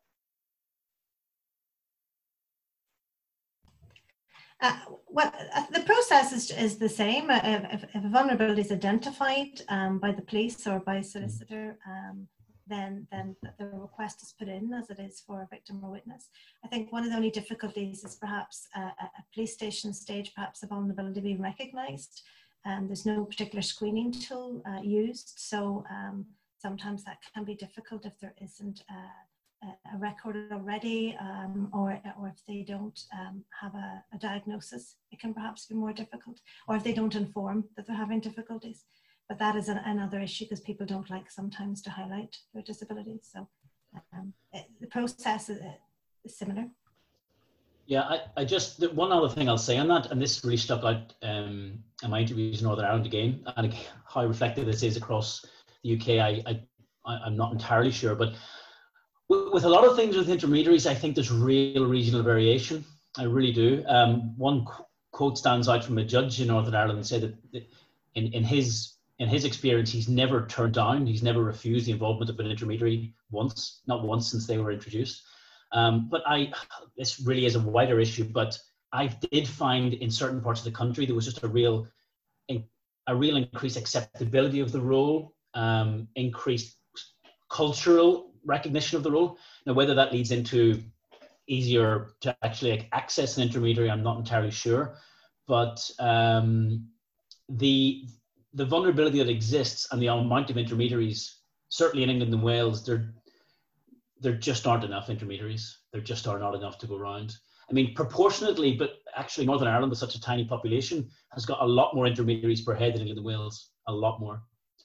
Uh, well, uh, the process is, is the same. Uh, if, if a vulnerability is identified um, by the police or by a solicitor, um, then, then the request is put in, as it is for a victim or witness. I think one of the only difficulties is perhaps a, a police station stage, perhaps a vulnerability being recognised. Um, there's no particular screening tool uh, used, so um, sometimes that can be difficult if there isn't uh, a record already, um, or, or if they don't um, have a, a diagnosis, it can perhaps be more difficult, or if they don't inform that they're having difficulties. But that is an, another issue, because people don't like sometimes to highlight their disabilities. So um, it, the process is, is similar. Yeah, I, I just, one other thing I'll say on that, and this really stuck out um, in my interviews in Northern Ireland again, and again, how reflective this is across the U K, I, I, I'm not entirely sure, but with a lot of things with intermediaries, I think there's real regional variation. I really do. Um, one qu quote stands out from a judge in Northern Ireland and said that in, in, his, in his experience, he's never turned down, he's never refused the involvement of an intermediary once, not once since they were introduced. Um, but I, this really is a wider issue, but I did find in certain parts of the country, there was just a real, a real increased acceptability of the role, um, increased cultural recognition of the role. Now, whether that leads into easier to actually like, access an intermediary, I'm not entirely sure. But um, the the vulnerability that exists and the amount of intermediaries, certainly in England and Wales, there there just aren't enough intermediaries. There just are not enough to go around. I mean, proportionately, but actually Northern Ireland, with such a tiny population, has got a lot more intermediaries per head than England and Wales, a lot more.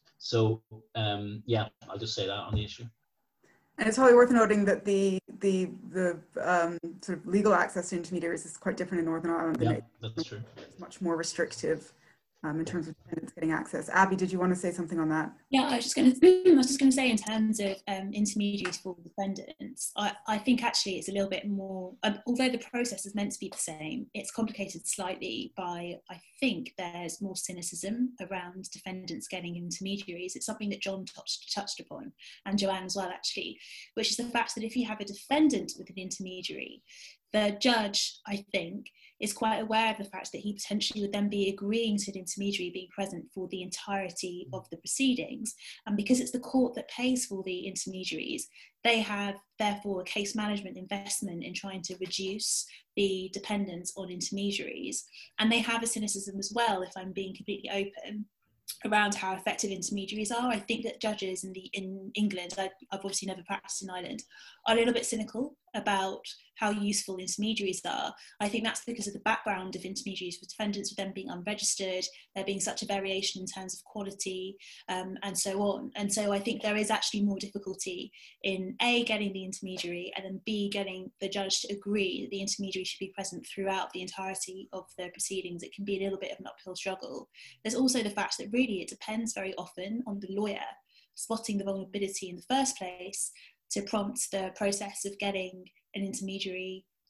So um, yeah, I'll just say that on the issue. And it's probably worth noting that the the the um, sort of legal access to intermediaries is quite different in Northern Ireland. Yeah, it, that's true. It's much more restrictive um, in terms of defendants getting access. Abby, did you want to say something on that? Yeah, I was just going to. I was just going to say, in terms of um, intermediaries for defendants, I, I think actually it's a little bit more. Um, although the process is meant to be the same, it's complicated slightly by I think there's more cynicism around defendants getting intermediaries. It's something that John touched touched upon, and Joanne as well, actually, which is the fact that if you have a defendant with an intermediary, the judge, I think, is quite aware of the fact that he potentially would then be agreeing to an intermediary being present for the entirety of the proceedings. And because it's the court that pays for the intermediaries, they have therefore a case management investment in trying to reduce the dependence on intermediaries. And they have a cynicism as well, if I'm being completely open, around how effective intermediaries are. I think that judges in the in England, I, I've obviously never practiced in Ireland, are a little bit cynical about how useful intermediaries are. I think that's because of the background of intermediaries for defendants, with them being unregistered, there being such a variation in terms of quality, um, and so on. And so I think there is actually more difficulty in A, getting the intermediary, and then B, getting the judge to agree that the intermediary should be present throughout the entirety of the proceedings. It can be a little bit of an uphill struggle. There's also the fact that really it depends very often on the lawyer spotting the vulnerability in the first place to prompt the process of getting an intermediary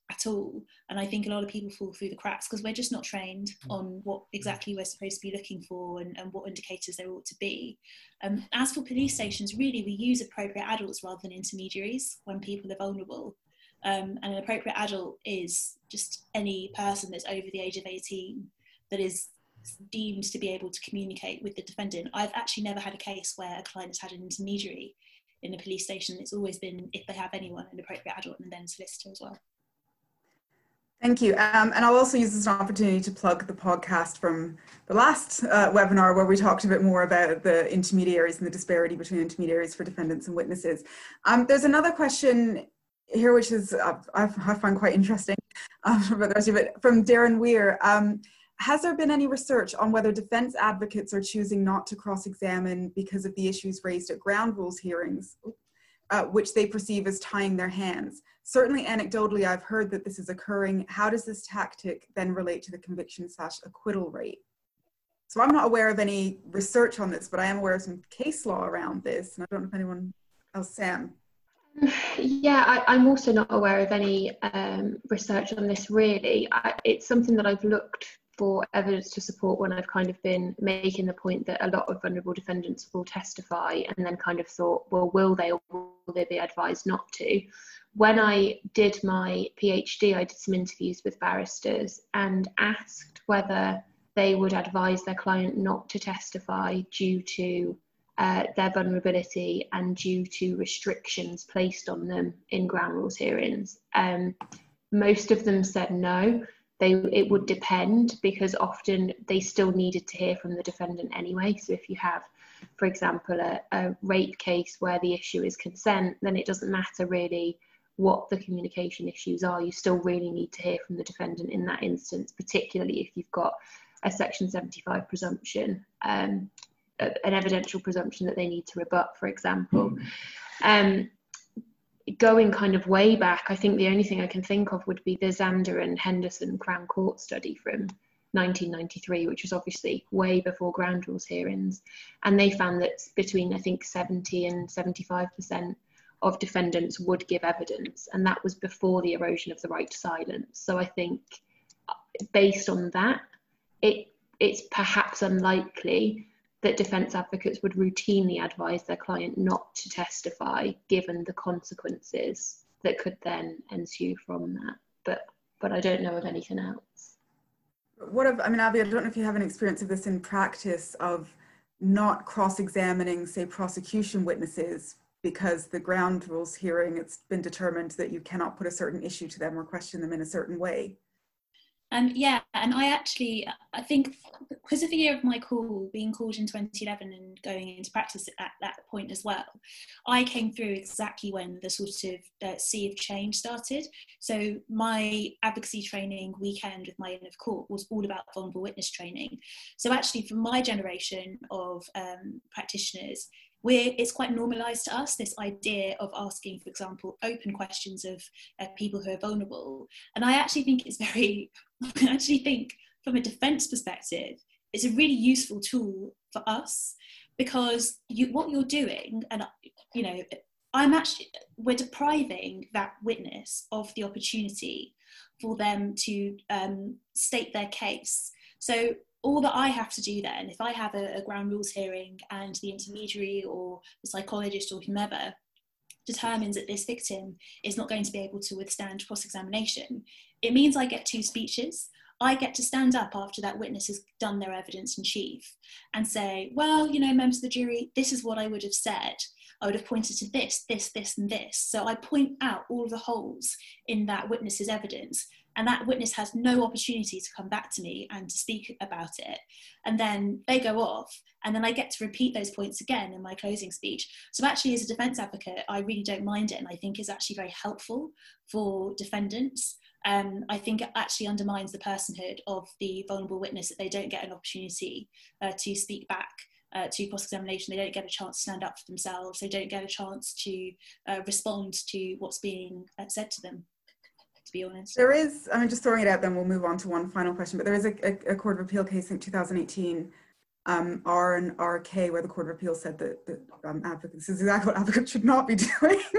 at all. And I think a lot of people fall through the cracks because we're just not trained on what exactly we're supposed to be looking for and, and what indicators there ought to be. Um, as for police stations, really we use appropriate adults rather than intermediaries when people are vulnerable. Um, and an appropriate adult is just any person that's over the age of eighteen that is deemed to be able to communicate with the defendant. I've actually never had a case where a client has had an intermediary in a police station. It's always been, if they have anyone, an appropriate adult and then solicitor as well. Thank you. Um, and I'll also use this opportunity to plug the podcast from the last uh, webinar where we talked a bit more about the intermediaries and the disparity between intermediaries for defendants and witnesses. Um, there's another question here, which is uh, I find quite interesting, um, but from Darren Weir. Um, has there been any research on whether defense advocates are choosing not to cross-examine because of the issues raised at ground rules hearings, uh, which they perceive as tying their hands? Certainly anecdotally, I've heard that this is occurring. How does this tactic then relate to the conviction slash acquittal rate? So I'm not aware of any research on this, but I am aware of some case law around this. And I don't know if anyone else, Sam. Yeah, I, I'm also not aware of any um, research on this really. I, it's something that I've looked for evidence to support when I've kind of been making the point that a lot of vulnerable defendants will testify and then kind of thought, well, will they or will they be advised not to? When I did my PhD, I did some interviews with barristers and asked whether they would advise their client not to testify due to uh, their vulnerability and due to restrictions placed on them in ground rules hearings. Um, most of them said no. They, it would depend because often they still needed to hear from the defendant anyway. So if you have, for example, a, a rape case where the issue is consent, then it doesn't matter really what the communication issues are. You still really need to hear from the defendant in that instance, particularly if you've got a Section seventy-five presumption, um, an evidential presumption that they need to rebut, for example. Um, going kind of way back, I think the only thing I can think of would be the Zander and Henderson Crown Court study from nineteen ninety-three, which was obviously way before ground rules hearings. And they found that between, I think, seventy and seventy-five percent of defendants would give evidence. And that was before the erosion of the right to silence. So I think based on that, it it's perhaps unlikely that defence advocates would routinely advise their client not to testify given the consequences that could then ensue from that. But but I don't know of anything else. What if, I mean, Abby, I don't know if you have an experience of this in practice of not cross-examining, say, prosecution witnesses because the ground rules hearing, it's been determined that you cannot put a certain issue to them or question them in a certain way. Um, yeah, and I actually, I think because of the year of my call, being called in twenty eleven and going into practice at that point as well, I came through exactly when the sort of uh, sea of change started. So my advocacy training weekend with my Inn of Court was all about vulnerable witness training. So actually for my generation of um, practitioners, We're, it's quite normalised to us, this idea of asking, for example, open questions of uh, people who are vulnerable. And I actually think it's very, I actually think from a defence perspective, it's a really useful tool for us because you, what you're doing, and you know, I'm actually, we're depriving that witness of the opportunity for them to um, state their case. So all that I have to do then, if I have a, a ground rules hearing and the intermediary or the psychologist or whomever determines that this victim is not going to be able to withstand cross-examination, it means I get two speeches. I get to stand up after that witness has done their evidence in chief and say, well, you know, members of the jury, this is what I would have said. I would have pointed to this, this, this, and this. So I point out all of the holes in that witness's evidence, and that witness has no opportunity to come back to me and to speak about it. And then they go off, and then I get to repeat those points again in my closing speech. So actually, as a defence advocate, I really don't mind it, and I think it's actually very helpful for defendants. Um, I think it actually undermines the personhood of the vulnerable witness that they don't get an opportunity uh, to speak back uh, to cross-examination. They don't get a chance to stand up for themselves. They don't get a chance to uh, respond to what's being uh, said to them, to be honest. There is, I mean, just throwing it out, then we'll move on to one final question, but there is a, a, a Court of Appeal case in two thousand eighteen, um, R and R K, where the Court of Appeal said that, that um, advocates, this is exactly what advocates should not be doing.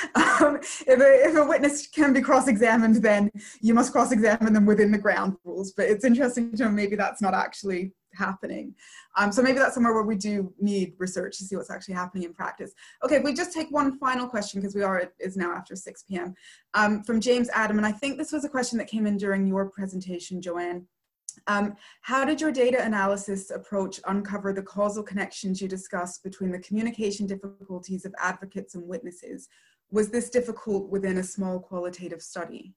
Um, if, a, if a witness can be cross-examined, then you must cross-examine them within the ground rules. But it's interesting to know maybe that's not actually happening. Um, so maybe that's somewhere where we do need research to see what's actually happening in practice. Okay, if we just take one final question, because we are, it is now after six p m Um, from James Adam, and I think this was a question that came in during your presentation, Joanne. Um, how did your data analysis approach uncover the causal connections you discussed between the communication difficulties of advocates and witnesses? Was this difficult within a small qualitative study?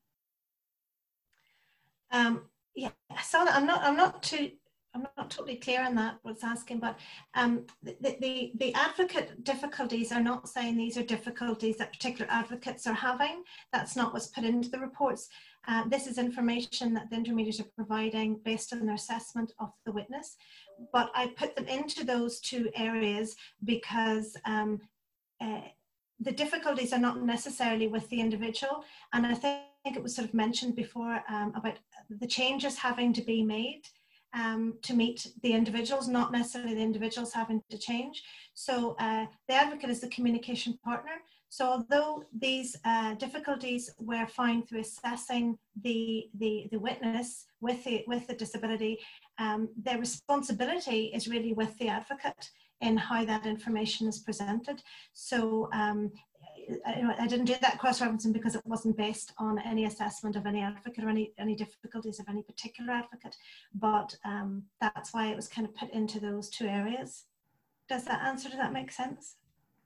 Um, yeah, I saw that. I'm not, I'm not too, I'm not totally clear on that, what's asking, but um, the, the, the advocate difficulties are not saying these are difficulties that particular advocates are having. That's not what's put into the reports. Uh, this is information that the intermediaries are providing based on their assessment of the witness. But I put them into those two areas because um, uh, the difficulties are not necessarily with the individual. And I think it was sort of mentioned before um, about the changes having to be made um, to meet the individuals, not necessarily the individuals having to change. So uh, the advocate is the communication partner. So although these uh, difficulties were found through assessing the, the, the witness with the, with the disability, um, their responsibility is really with the advocate in how that information is presented. So um, I, I didn't do that cross-referencing because it wasn't based on any assessment of any advocate or any, any difficulties of any particular advocate, but um, that's why it was kind of put into those two areas. Does that answer, does that make sense?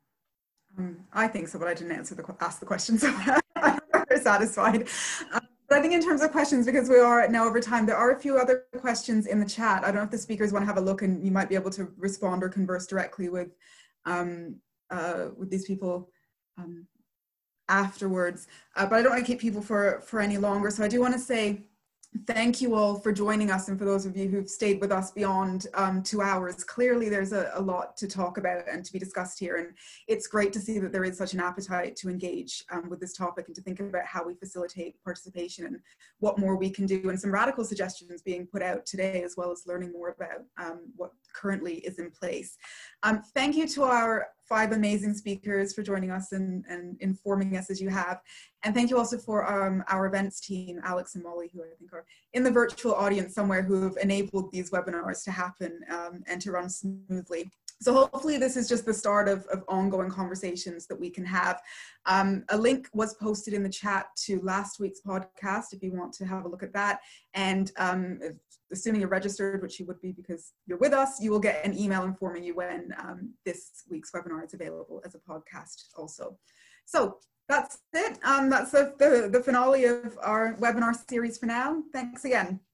Um, I think so, but I didn't answer the ask the question, so I'm very satisfied. Um, but I think in terms of questions, because we are now over time, there are a few other questions in the chat. I don't know if the speakers want to have a look, and you might be able to respond or converse directly with um, uh, with these people um, afterwards. Uh, but I don't want to keep people for for any longer. So I do want to say thank you all for joining us, and for those of you who've stayed with us beyond um, two hours. Clearly there's a, a lot to talk about and to be discussed here, and it's great to see that there is such an appetite to engage um, with this topic and to think about how we facilitate participation and what more we can do, and some radical suggestions being put out today, as well as learning more about um, what currently is in place. Um, thank you to our five amazing speakers for joining us and, and informing us as you have. And thank you also for um, our events team, Alex and Molly, who I think are in the virtual audience somewhere, who have enabled these webinars to happen um, and to run smoothly. So hopefully this is just the start of, of ongoing conversations that we can have. Um, a link was posted in the chat to last week's podcast if you want to have a look at that. And um, if, assuming you're registered, which you would be because you're with us, you will get an email informing you when um, this week's webinar is available as a podcast also. So that's it. Um, that's the, the, the finale of our webinar series for now. Thanks again.